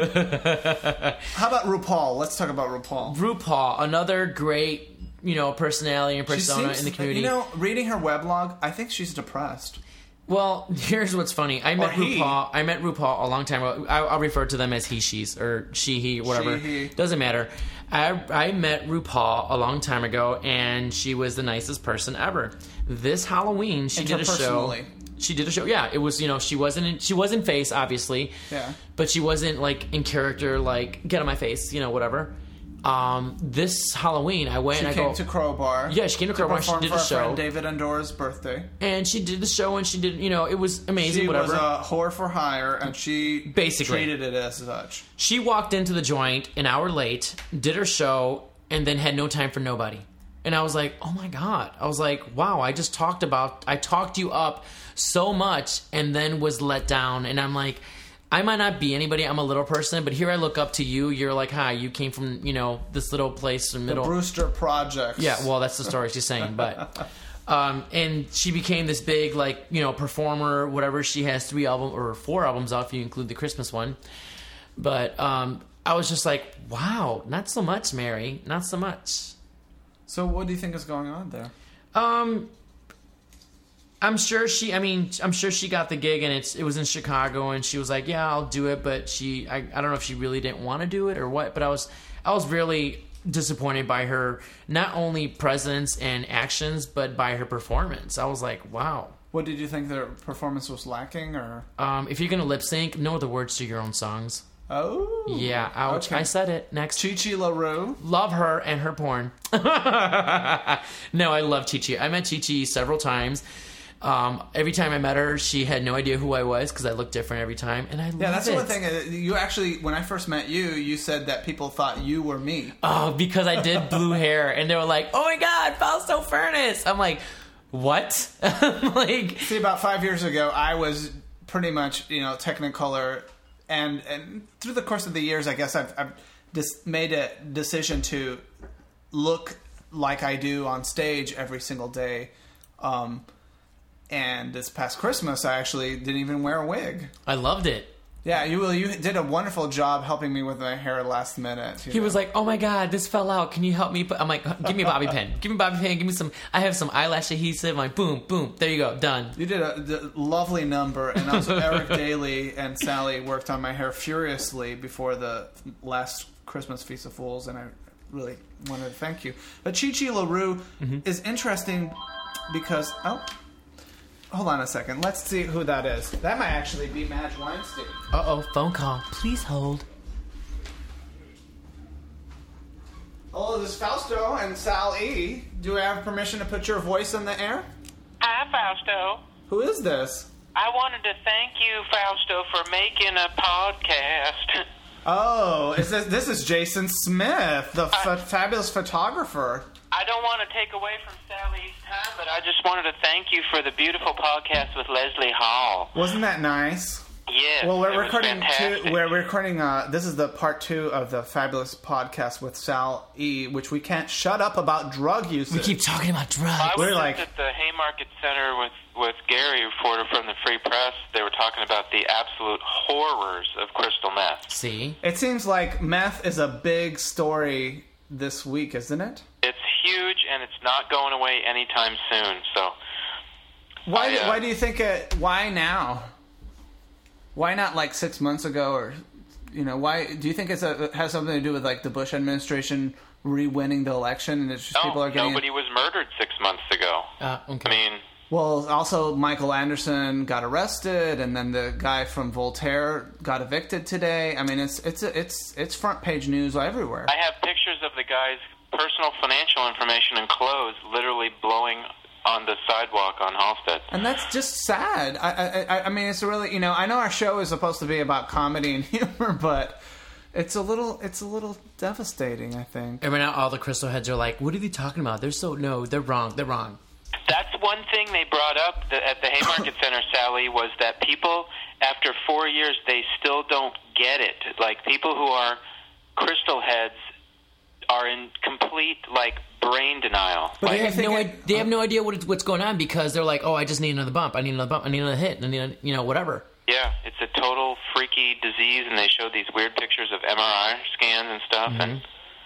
[SPEAKER 1] How about RuPaul? Let's talk about RuPaul.
[SPEAKER 2] RuPaul, another great, you know, personality and
[SPEAKER 1] She
[SPEAKER 2] persona
[SPEAKER 1] seems-
[SPEAKER 2] in the community.
[SPEAKER 1] You know, reading her weblog, I think she's depressed.
[SPEAKER 2] Well, here's what's funny. I met
[SPEAKER 1] Or he.
[SPEAKER 2] RuPaul. I met RuPaul a long time ago. I, I'll refer to them as he, she's, or she, he, whatever.
[SPEAKER 1] She, he.
[SPEAKER 2] Doesn't matter. I, I met RuPaul a long time ago, and she was the nicest person ever. This Halloween, she did a show.
[SPEAKER 1] Interpersonally.
[SPEAKER 2] She did a show. Yeah, it was, you know, she wasn't in, she was in face, obviously.
[SPEAKER 1] Yeah.
[SPEAKER 2] But she wasn't like in character, like get on my face, you know, whatever. Um, this Halloween, I went
[SPEAKER 1] She
[SPEAKER 2] and I
[SPEAKER 1] came
[SPEAKER 2] go.
[SPEAKER 1] to Crowbar.
[SPEAKER 2] Yeah, she came to Crowbar, she
[SPEAKER 1] perform
[SPEAKER 2] did
[SPEAKER 1] for
[SPEAKER 2] a
[SPEAKER 1] our
[SPEAKER 2] show.
[SPEAKER 1] friend David Undora's birthday.
[SPEAKER 2] And she did the show, and she did, you know, it was amazing.
[SPEAKER 1] She
[SPEAKER 2] whatever.
[SPEAKER 1] was a whore for hire, and she
[SPEAKER 2] Basically.
[SPEAKER 1] treated it as such.
[SPEAKER 2] She walked into the joint an hour late, did her show, and then had no time for nobody. And I was like, oh my God. I was like, wow, I just talked about, I talked you up so much and then was let down. And I'm like, I might not be anybody. I'm a little person, but here I look up to you. You're like, hi, you came from, you know, this little place in the middle.
[SPEAKER 1] Brewster Projects.
[SPEAKER 2] Yeah, well, that's the story she's saying, but um, and she became this big, like, you know, performer. Whatever, she has three albums or four albums out if you include the Christmas one. But um, I was just like, wow, not so much, Mary, not so much.
[SPEAKER 1] So what do you think is going on there?
[SPEAKER 2] Um, I'm sure she. I mean, I'm sure she got the gig, and it's it was in Chicago, and she was like, yeah, I'll do it. But she, I, I don't know if she really didn't want to do it or what. But I was, I was really disappointed by her, not only presence and actions, but by her performance. I was like, wow.
[SPEAKER 1] What did you think their performance was lacking, or?
[SPEAKER 2] Um, if you're gonna lip sync, know the words to your own songs.
[SPEAKER 1] Oh.
[SPEAKER 2] Yeah, ouch.
[SPEAKER 1] Okay.
[SPEAKER 2] I said it. Next.
[SPEAKER 1] Chi Chi LaRue.
[SPEAKER 2] Love her and her porn. No, I love Chi Chi. I met Chi Chi several times. Um, every time I met her, she had no idea who I was because I looked different every time, and I love it.
[SPEAKER 1] Yeah, that's the one thing. uh, You actually, when I first met you, you said that people thought you were me.
[SPEAKER 2] Oh, because I did blue hair, and they were like, "Oh my God, Fausto Furnace!" I'm like, "What?" I'm like,
[SPEAKER 1] See, about five years ago, I was pretty much, you know, Technicolor, and and through the course of the years, I guess I've, I've just made a decision to look like I do on stage every single day. Um, and this past Christmas, I actually didn't even wear a wig.
[SPEAKER 2] I loved it.
[SPEAKER 1] Yeah, you will. You did a wonderful job helping me with my hair last minute.
[SPEAKER 2] He was like, "Oh my God, this fell out. Can you help me?" Put-? I'm like, "Give me a bobby pin. Give me a bobby pin. Give me some. I have some eyelash adhesive." I'm like, boom, boom. There you go. Done.
[SPEAKER 1] You did a, d- lovely number, and also Eric Daly and Sally worked on my hair furiously before the last Christmas Feast of Fools, and I really wanted to thank you. But Chi Chi LaRue
[SPEAKER 2] Mm-hmm.
[SPEAKER 1] is interesting because oh, hold on a second. Let's see who that is. That might actually be Madge Weinstein.
[SPEAKER 2] Uh oh, phone call. Please hold.
[SPEAKER 1] Hello, this is Fausto and Sal E. Do I have permission to put your voice in the air?
[SPEAKER 5] Hi, Fausto.
[SPEAKER 1] Who is this?
[SPEAKER 5] I wanted to thank you, Fausto, for making a podcast.
[SPEAKER 1] Oh, is this this is Jason Smith, the f- fabulous photographer.
[SPEAKER 5] I don't want to take away from Sally's time, but I just wanted to thank you for the beautiful podcast with Leslie Hall.
[SPEAKER 1] Wasn't that nice?
[SPEAKER 5] Yes.
[SPEAKER 1] Well, we're
[SPEAKER 5] it was
[SPEAKER 1] recording two.
[SPEAKER 5] fantastic.
[SPEAKER 1] We're recording. Uh, this is the part two of the fabulous podcast with Sal E, which we can't shut up about drug usage.
[SPEAKER 2] We keep talking about drugs.
[SPEAKER 5] I was
[SPEAKER 1] we're
[SPEAKER 5] just
[SPEAKER 1] like-
[SPEAKER 5] at the Haymarket Center with, with Gary, reporter from the Free Press. They were talking about the absolute horrors of crystal meth.
[SPEAKER 2] See?
[SPEAKER 1] It seems like meth is a big story this week, isn't it?
[SPEAKER 5] It's huge, and it's not going away anytime soon. So,
[SPEAKER 1] Why?
[SPEAKER 5] I, uh,
[SPEAKER 1] why do you think it? Why now? Why not like six months ago, or you know? Why do you think it's a, it has something to do with like the Bush administration re-winning the election, and it's just
[SPEAKER 5] no,
[SPEAKER 1] people are getting
[SPEAKER 5] nobody was murdered six months ago.
[SPEAKER 2] Uh, okay.
[SPEAKER 5] I mean,
[SPEAKER 1] Well, also Michael Anderson got arrested, and then the guy from Voltaire got evicted today. I mean, it's it's it's it's front page news everywhere.
[SPEAKER 5] I have pictures of the guy's personal financial information and clothes literally blowing on the sidewalk on Halstead.
[SPEAKER 1] And that's just sad. I, I, I, I mean, it's really, you know, I know our show is supposed to be about comedy and humor, but it's a little, it's a little devastating, I think.
[SPEAKER 2] And right now, all the crystal heads are like, "What are they talking about? They're so no, they're wrong. They're wrong."
[SPEAKER 5] That's one thing they brought up th- at the Haymarket Center, Sally, was that people, after four years, they still don't get it. Like, people who are crystal heads are in complete, like, brain denial.
[SPEAKER 2] But
[SPEAKER 1] Why
[SPEAKER 2] they
[SPEAKER 1] do you
[SPEAKER 2] have
[SPEAKER 1] think
[SPEAKER 2] no,
[SPEAKER 1] it-
[SPEAKER 2] I- they have no idea what it's, what's going on because they're like, "Oh, I just need another bump. I need another bump. I need another hit. I need, a, you know, whatever."
[SPEAKER 5] Yeah, it's a total freaky disease, and they showed these weird pictures of M R I scans and stuff, and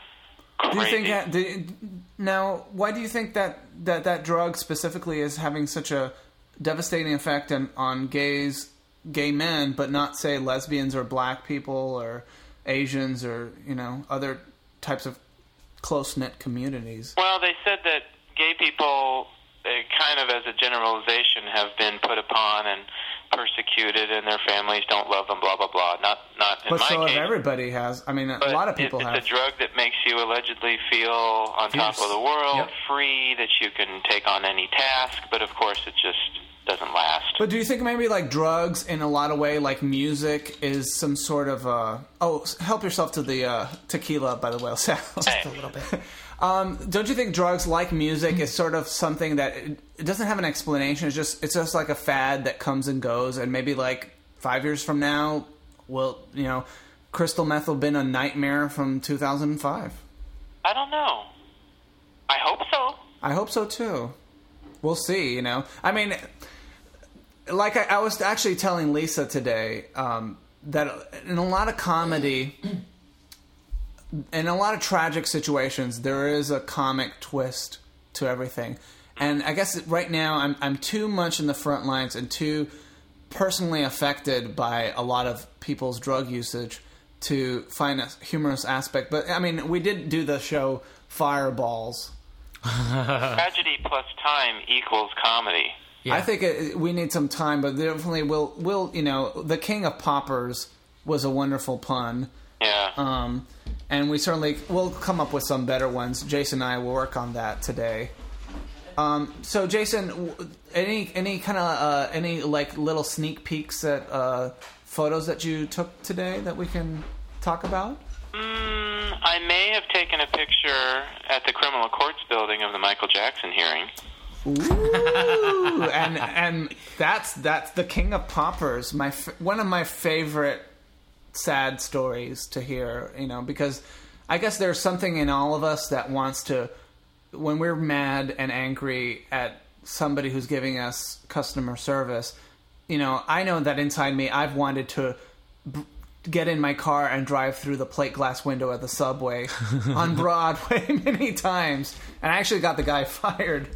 [SPEAKER 1] Do you
[SPEAKER 5] crazy.
[SPEAKER 1] think that, do, now, why do you think that, that that drug specifically is having such a devastating effect on, on gays, gay men, but not, say, lesbians or black people or Asians or, you know, other types of close-knit communities?
[SPEAKER 5] Well, they said that gay people, they kind of as a generalization, have been put upon and persecuted, and their families don't love them, blah, blah, blah. Not not in
[SPEAKER 1] But
[SPEAKER 5] my
[SPEAKER 1] so
[SPEAKER 5] case.
[SPEAKER 1] if everybody has. I mean, a
[SPEAKER 5] but
[SPEAKER 1] lot of
[SPEAKER 5] it-
[SPEAKER 1] people
[SPEAKER 5] it's
[SPEAKER 1] have.
[SPEAKER 5] a drug that makes you allegedly feel on top
[SPEAKER 1] Fierce.
[SPEAKER 5] of the world,
[SPEAKER 2] Yep.
[SPEAKER 5] free, that you can take on any task, but of course it just doesn't last.
[SPEAKER 1] But do you think maybe like drugs in a lot of way, like music, is some sort of uh oh, s- help yourself to the uh, tequila, by the way, Sal.
[SPEAKER 5] Hey.
[SPEAKER 2] A little bit.
[SPEAKER 1] Um, don't you think drugs like music is sort of something that it, it doesn't have an explanation? It's just it's just like a fad that comes and goes, and maybe like five years from now, well, you know, crystal meth will have been a nightmare from two thousand five.
[SPEAKER 5] I don't know. I hope so.
[SPEAKER 1] I hope so too. We'll see. You know, I mean, like I, I was actually telling Lisa today um, that in a lot of comedy, in a lot of tragic situations, there is a comic twist to everything. And I guess right now I'm I'm too much in the front lines and too personally affected by a lot of people's drug usage to find a humorous aspect. But I mean, we did do the show Fireballs.
[SPEAKER 5] Tragedy plus time equals comedy.
[SPEAKER 2] Yeah.
[SPEAKER 1] I think it, we need some time, but definitely we'll, we'll, you know, the King of Poppers was a wonderful pun.
[SPEAKER 5] Yeah.
[SPEAKER 1] Um, and we certainly will come up with some better ones. Jason and I will work on that today. Um, so, Jason, w- any any kind of uh, any like little sneak peeks at uh, photos that you took today that we can talk about?
[SPEAKER 5] Mm, I may have taken a picture at the Criminal Courts building of the Michael Jackson hearing.
[SPEAKER 1] Ooh, and and that's that's the King of Poppers. My f- one of my favorite sad stories to hear. You know, because I guess there's something in all of us that wants to, when we're mad and angry at somebody who's giving us customer service. You know, I know that inside me, I've wanted to b- get in my car and drive through the plate glass window at the subway on Broadway many times, and I actually got the guy fired.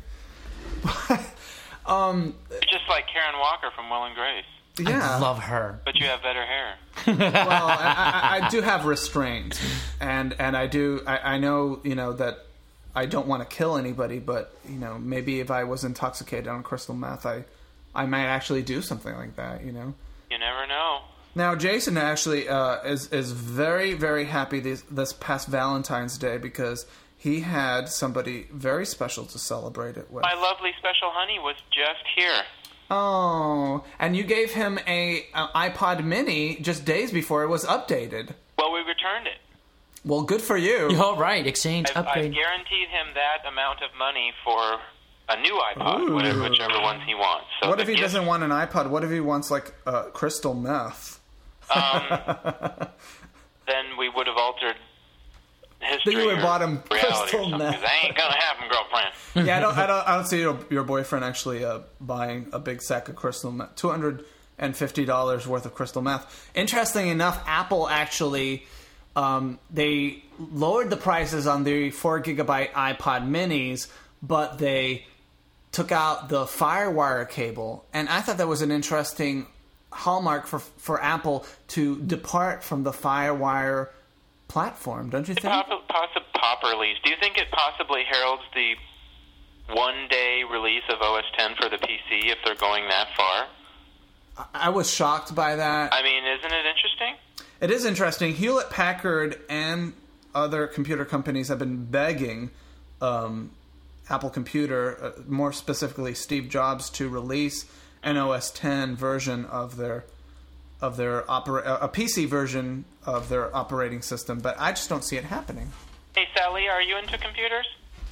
[SPEAKER 1] um,
[SPEAKER 5] Just like Karen Walker from Will and Grace.
[SPEAKER 1] yeah,
[SPEAKER 2] I love her.
[SPEAKER 5] But you have better hair.
[SPEAKER 1] well, I, I, I do have restraint, and and I do. I, I know, you know, that I don't want to kill anybody, but you know, maybe if I was intoxicated on crystal meth, I I might actually do something like that. You know.
[SPEAKER 5] You never know.
[SPEAKER 1] Now, Jason actually uh, is is very very happy this this past Valentine's Day because he had somebody very special to celebrate it with.
[SPEAKER 5] My lovely special honey was just here.
[SPEAKER 1] Oh, and you gave him a, a iPod Mini just days before it was updated.
[SPEAKER 5] Well, we returned it.
[SPEAKER 1] Well, good for you.
[SPEAKER 2] You're all right. Exchange
[SPEAKER 5] I've, I've
[SPEAKER 2] upgrade.
[SPEAKER 5] guaranteed him that amount of money for a new iPod,
[SPEAKER 1] Ooh.
[SPEAKER 5] whatever, whichever ones he wants. So
[SPEAKER 1] What if
[SPEAKER 5] the
[SPEAKER 1] he
[SPEAKER 5] gift-
[SPEAKER 1] doesn't want an iPod? What if he wants like uh, crystal meth?
[SPEAKER 5] Um, then we would have altered history.
[SPEAKER 1] Then you would have
[SPEAKER 5] or
[SPEAKER 1] bought him
[SPEAKER 5] reality or
[SPEAKER 1] crystal
[SPEAKER 5] something,
[SPEAKER 1] meth.
[SPEAKER 5] 'cause that ain't gonna happen, girlfriend.
[SPEAKER 1] Yeah, I don't, I don't, I don't see your, your boyfriend actually uh, buying a big sack of crystal meth. Two hundred and fifty dollars worth of crystal meth. Interesting enough, Apple actually um, they lowered the prices on the four gigabyte iPod Minis, but they took out the FireWire cable, and I thought that was an interesting hallmark for for Apple to depart from the FireWire platform. Don't you think?
[SPEAKER 5] Possi- possi- pop release. Do you think it possibly heralds the one-day release of O S ten for the P C if they're going that far?
[SPEAKER 1] I was shocked by that.
[SPEAKER 5] I mean, isn't it interesting?
[SPEAKER 1] It is interesting. Hewlett Packard and other computer companies have been begging um, Apple Computer, uh, more specifically Steve Jobs, to release an O S ten version of their of their opera- a P C version of their operating system, but I just don't see it happening.
[SPEAKER 5] Hey, Sally, are you into computers?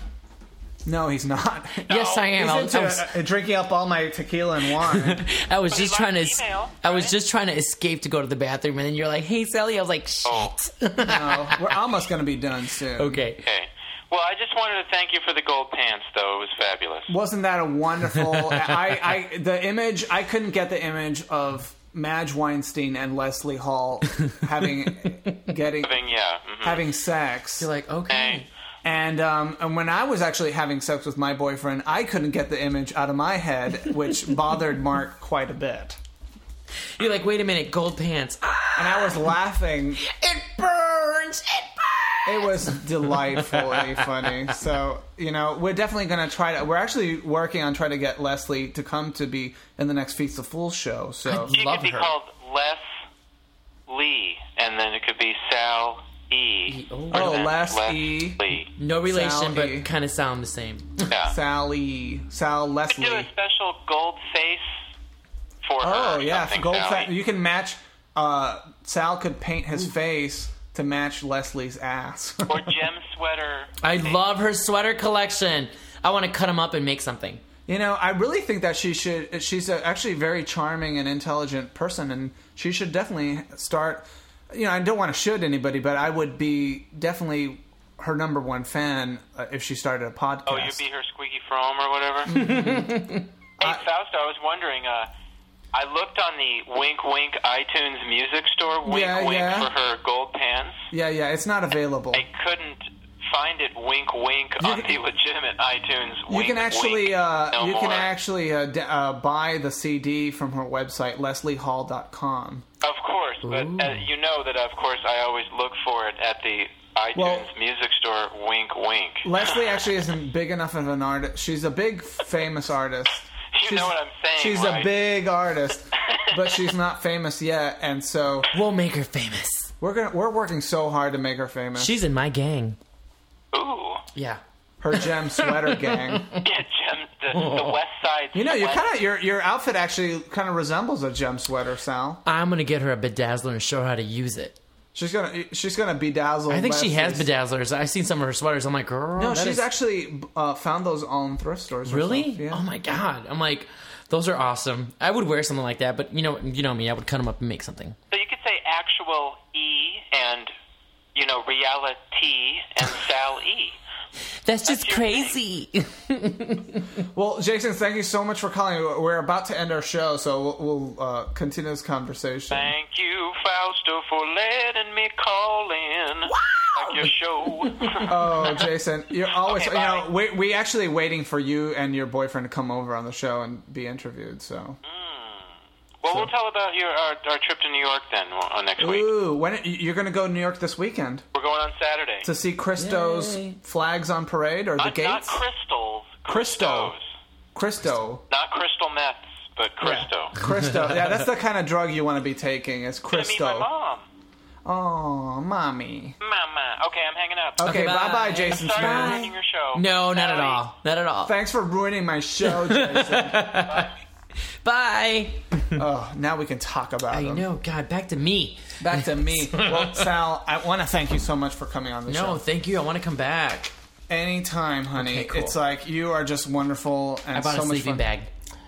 [SPEAKER 1] No, he's not.
[SPEAKER 2] Yes, I am.
[SPEAKER 1] He's
[SPEAKER 2] I,
[SPEAKER 1] into
[SPEAKER 2] I was,
[SPEAKER 1] uh, drinking up all my tequila and wine.
[SPEAKER 2] I was
[SPEAKER 5] But he
[SPEAKER 2] just trying to.
[SPEAKER 5] likes email,
[SPEAKER 2] I was
[SPEAKER 5] right?
[SPEAKER 2] just trying to escape to go to the bathroom, and then you're like, "Hey, Sally." I was like, "Shit."
[SPEAKER 5] Oh.
[SPEAKER 1] No, we're almost going to be done soon.
[SPEAKER 2] Okay.
[SPEAKER 5] Okay. Well, I just wanted to thank you for the gold pants, though. It was fabulous.
[SPEAKER 1] Wasn't that a wonderful? I, I the image. I couldn't get the image of Madge Weinstein and Leslie Hall having getting
[SPEAKER 5] Having, yeah. mhm.
[SPEAKER 1] having sex.
[SPEAKER 2] You're like, okay.
[SPEAKER 5] Hey.
[SPEAKER 1] And um, and when I was actually having sex with my boyfriend, I couldn't get the image out of my head, which bothered Mark quite a bit.
[SPEAKER 2] You're like, wait a minute, gold pants.
[SPEAKER 1] And I was laughing.
[SPEAKER 2] It burns. It burns.
[SPEAKER 1] It was delightfully funny. So, you know, we're definitely going to try to... We're actually working on trying to get Leslie to come to be in the next Feast of Fools show. So,
[SPEAKER 5] She
[SPEAKER 2] Love
[SPEAKER 5] could be
[SPEAKER 2] her.
[SPEAKER 5] called Les Lee, and then it could be Sal E.
[SPEAKER 2] Oh.
[SPEAKER 5] Or
[SPEAKER 1] Oh,
[SPEAKER 5] then
[SPEAKER 1] Les E.
[SPEAKER 5] Lee.
[SPEAKER 2] No relation,
[SPEAKER 1] Sally.
[SPEAKER 2] but kind of sound the same.
[SPEAKER 5] Yeah.
[SPEAKER 1] Sally... Sal
[SPEAKER 5] We could do a
[SPEAKER 1] Leslie.
[SPEAKER 5] special gold face for her.
[SPEAKER 1] Oh,
[SPEAKER 5] or
[SPEAKER 1] yeah.
[SPEAKER 5] something,
[SPEAKER 1] Gold
[SPEAKER 5] Sally.
[SPEAKER 1] fa- you can match... Uh, Sal could paint his face to match Leslie's ass.
[SPEAKER 5] Or gem sweater.
[SPEAKER 2] I love her sweater collection. I want to cut them up and make something.
[SPEAKER 1] You know, I really think that she should... She's a, actually a very charming and intelligent person, and she should definitely start... You know, I don't want to should anybody, but I would be definitely her number one fan uh, if she started a podcast.
[SPEAKER 5] Oh, you'd be her squeaky frome or whatever? Hey, Fausto, I was wondering, uh, I looked on the Wink Wink iTunes music store, Wink
[SPEAKER 1] Yeah,
[SPEAKER 5] Wink,
[SPEAKER 1] yeah.
[SPEAKER 5] for her gold pants.
[SPEAKER 1] Yeah, yeah, it's not available.
[SPEAKER 5] I couldn't find it Wink Wink on
[SPEAKER 1] can-
[SPEAKER 5] the legitimate iTunes.
[SPEAKER 1] You
[SPEAKER 5] Wink,
[SPEAKER 1] can actually,
[SPEAKER 5] wink,
[SPEAKER 1] uh,
[SPEAKER 5] no
[SPEAKER 1] you can
[SPEAKER 5] more.
[SPEAKER 1] actually uh, d- uh, buy the C D from her website, leslie hall dot com.
[SPEAKER 5] Of course, but uh, you know that, of course, I always look for it at the iTunes
[SPEAKER 1] Well-
[SPEAKER 5] music store, Wink Wink.
[SPEAKER 1] Leslie actually isn't big enough of an artist. She's a big famous artist.
[SPEAKER 5] You
[SPEAKER 1] She's-
[SPEAKER 5] know what I'm saying,
[SPEAKER 1] She's
[SPEAKER 5] right?
[SPEAKER 1] a big artist, but she's not famous yet, and so
[SPEAKER 2] We'll make her famous.
[SPEAKER 1] we're gonna we're working so hard to make her famous.
[SPEAKER 2] She's in my gang.
[SPEAKER 5] Ooh.
[SPEAKER 2] Yeah.
[SPEAKER 1] Her gem sweater gang.
[SPEAKER 5] Yeah, Gem, the, the West Side.
[SPEAKER 1] You know, you
[SPEAKER 5] Sweat.
[SPEAKER 1] kind of your your outfit actually kind of resembles a gem sweater, Sal.
[SPEAKER 2] I'm gonna get her a bedazzler and show her how to use it.
[SPEAKER 1] She's gonna she's gonna bedazzle.
[SPEAKER 2] I think she has
[SPEAKER 1] Leslie's-
[SPEAKER 2] bedazzlers. I've seen some of her sweaters. I'm like, girl.
[SPEAKER 1] No,
[SPEAKER 2] that
[SPEAKER 1] she's
[SPEAKER 2] is-
[SPEAKER 1] actually uh, found those on thrift stores.
[SPEAKER 2] really.
[SPEAKER 1] herself. Yeah.
[SPEAKER 2] Oh my god. I'm like, those are awesome. I would wear something like that, but you know, you know me. I would cut them up and make something.
[SPEAKER 5] So you could say actual E and, you know, reality and Sal E.
[SPEAKER 2] That's just
[SPEAKER 5] your
[SPEAKER 2] crazy.
[SPEAKER 1] Well, Jason, thank you so much for calling. We're about to end our show, so we'll, we'll uh, continue this conversation.
[SPEAKER 5] Thank you, Fausto, for letting me call in. Like your show.
[SPEAKER 1] Oh, Jason, you're always
[SPEAKER 5] Okay,
[SPEAKER 1] you know
[SPEAKER 5] bye.
[SPEAKER 1] we we actually waiting for you and your boyfriend to come over on the show and be interviewed. So,
[SPEAKER 5] Well, we'll tell about your our, our trip to New York then uh, next week.
[SPEAKER 1] ooh, when you're going to go to New York this weekend
[SPEAKER 5] We're going on Saturday.
[SPEAKER 1] to see Christo's
[SPEAKER 2] Yay.
[SPEAKER 1] flags on parade or the
[SPEAKER 5] Uh, not
[SPEAKER 1] gates?
[SPEAKER 5] crystals.
[SPEAKER 1] Christo.
[SPEAKER 5] Christos.
[SPEAKER 1] Christo.
[SPEAKER 5] Not crystal meths, but Christo.
[SPEAKER 1] Christo. Yeah, that's the kind of drug you want to be taking. Is
[SPEAKER 5] I'm gonna meet my
[SPEAKER 1] Christo.
[SPEAKER 5] mom.
[SPEAKER 1] Oh, mommy.
[SPEAKER 5] Mama. Okay, I'm hanging up.
[SPEAKER 1] Okay,
[SPEAKER 2] Okay,
[SPEAKER 1] bye,
[SPEAKER 2] bye.
[SPEAKER 1] bye, Jason
[SPEAKER 5] Sorry for
[SPEAKER 1] Smith.
[SPEAKER 5] ruining your show.
[SPEAKER 2] No, not at
[SPEAKER 5] Sally.
[SPEAKER 2] all. Not at all.
[SPEAKER 1] Thanks for ruining my show, Jason.
[SPEAKER 2] Bye.
[SPEAKER 1] Oh, now we can talk about
[SPEAKER 2] I
[SPEAKER 1] him.
[SPEAKER 2] know. God, back to me.
[SPEAKER 1] Back to me. Well, Sal, I want to thank you so much for coming on the show.
[SPEAKER 2] No, thank you. I want to come back.
[SPEAKER 1] Anytime, honey.
[SPEAKER 2] Okay, cool.
[SPEAKER 1] It's like you are just wonderful and
[SPEAKER 2] I bought
[SPEAKER 1] so
[SPEAKER 2] a
[SPEAKER 1] much
[SPEAKER 2] sleeping
[SPEAKER 1] fun.
[SPEAKER 2] bag.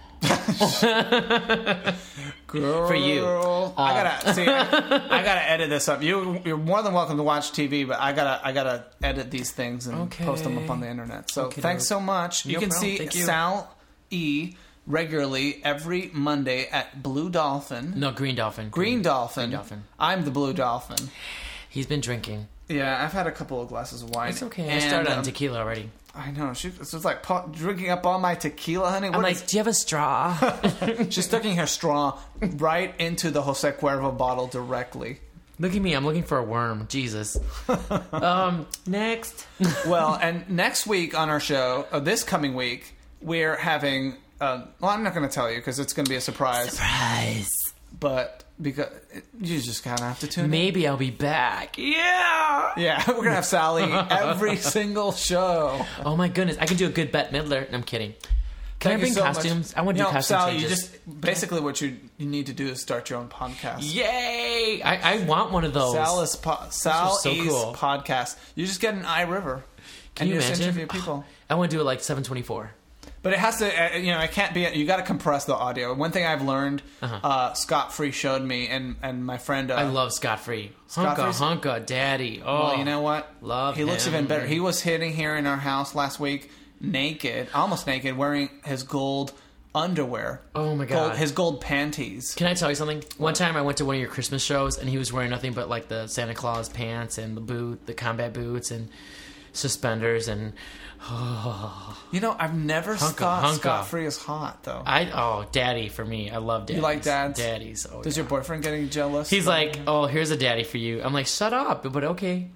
[SPEAKER 1] Girl,
[SPEAKER 2] For you.
[SPEAKER 1] I gotta see. I, I gotta edit this up. You, you're more than welcome to watch T V, but I gotta, I gotta edit these things and
[SPEAKER 2] Okay.
[SPEAKER 1] post them up on the internet. So
[SPEAKER 2] Okay,
[SPEAKER 1] thanks
[SPEAKER 2] doke.
[SPEAKER 1] so much. You
[SPEAKER 2] No
[SPEAKER 1] can
[SPEAKER 2] problem.
[SPEAKER 1] see
[SPEAKER 2] Thank you.
[SPEAKER 1] Sal E regularly every Monday at Blue Dolphin.
[SPEAKER 2] No, Green Dolphin.
[SPEAKER 1] Green Dolphin.
[SPEAKER 2] Green Dolphin.
[SPEAKER 1] I'm the Blue Dolphin.
[SPEAKER 2] He's been drinking.
[SPEAKER 1] Yeah, I've had a couple of glasses of wine.
[SPEAKER 2] It's okay. I
[SPEAKER 1] And,
[SPEAKER 2] started on
[SPEAKER 1] um,
[SPEAKER 2] tequila already.
[SPEAKER 1] I know. She, it's just like po- drinking up all my tequila, honey.
[SPEAKER 2] I'm
[SPEAKER 1] What
[SPEAKER 2] like,
[SPEAKER 1] is-
[SPEAKER 2] do you have a straw?
[SPEAKER 1] she's sticking her straw right into the Jose Cuervo bottle directly.
[SPEAKER 2] Look at me. I'm looking for a worm. Jesus. um, next.
[SPEAKER 1] Well, and next week on our show, uh, this coming week, we're having. Uh, well, I'm not going to tell you because it's going to be a surprise.
[SPEAKER 2] Surprise.
[SPEAKER 1] But because you just kind of have to tune in.
[SPEAKER 2] Maybe I'll be back. Yeah.
[SPEAKER 1] Yeah, we're going to have Sally every single show.
[SPEAKER 2] Oh my goodness. I can do a good Bette Midler. No, I'm kidding. Can
[SPEAKER 1] Thank
[SPEAKER 2] I
[SPEAKER 1] you
[SPEAKER 2] bring
[SPEAKER 1] so much.
[SPEAKER 2] costumes? I want to
[SPEAKER 1] You
[SPEAKER 2] do
[SPEAKER 1] know,
[SPEAKER 2] costume
[SPEAKER 1] Sally,
[SPEAKER 2] changes.
[SPEAKER 1] you just basically what you you need to do is start your own podcast.
[SPEAKER 2] Yay! I, I want one of those.
[SPEAKER 1] Sal is po- Sal
[SPEAKER 2] so
[SPEAKER 1] E's
[SPEAKER 2] cool.
[SPEAKER 1] podcast. You just get an iRiver.
[SPEAKER 2] Can
[SPEAKER 1] and
[SPEAKER 2] you
[SPEAKER 1] just
[SPEAKER 2] imagine?
[SPEAKER 1] interview people.
[SPEAKER 2] I want to do it like seven twenty-four.
[SPEAKER 1] But it has to, uh, you know, it can't be. You got to compress the audio. One thing I've learned,
[SPEAKER 2] Uh-huh.
[SPEAKER 1] uh, Scott Free showed me, and and my friend. Uh,
[SPEAKER 2] I love Scott Free.
[SPEAKER 1] Scott
[SPEAKER 2] Hunka,
[SPEAKER 1] Free's-
[SPEAKER 2] hunka, daddy. Oh,
[SPEAKER 1] Well, you know what?
[SPEAKER 2] Love
[SPEAKER 1] He looks
[SPEAKER 2] him.
[SPEAKER 1] even better. He was hitting here in our house last week, naked, almost naked, wearing his gold underwear.
[SPEAKER 2] Oh my
[SPEAKER 1] Gold,
[SPEAKER 2] God.
[SPEAKER 1] his gold panties.
[SPEAKER 2] Can I tell you something? One time I went to one of your Christmas shows and he was wearing nothing but like the Santa Claus pants and the boot, the combat boots and suspenders and
[SPEAKER 1] You know, I've never
[SPEAKER 2] Hunka,
[SPEAKER 1] thought
[SPEAKER 2] hunka.
[SPEAKER 1] Scott Free is hot though.
[SPEAKER 2] I oh daddy for me. I love daddies.
[SPEAKER 1] like dads?
[SPEAKER 2] Daddies. Oh,
[SPEAKER 1] Does
[SPEAKER 2] yeah.
[SPEAKER 1] your boyfriend getting jealous?
[SPEAKER 2] He's like, oh, here's a daddy for you. I'm like, shut up, but okay.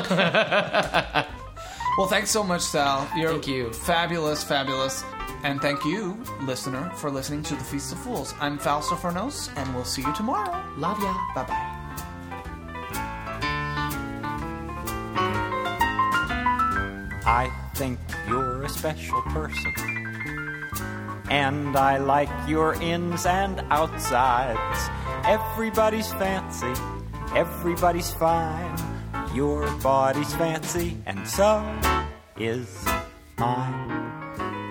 [SPEAKER 1] Well, thanks so much, Sal. You're
[SPEAKER 2] Thank you.
[SPEAKER 1] fabulous, fabulous. And thank you, listener, for listening to The Feast of Fools. I'm Fausto Fernos, and we'll see you tomorrow.
[SPEAKER 2] Love ya.
[SPEAKER 1] Bye-bye.
[SPEAKER 4] I think you're a special person. And I like your ins and outsides. Everybody's fancy, everybody's fine. Your body's fancy, and so is mine.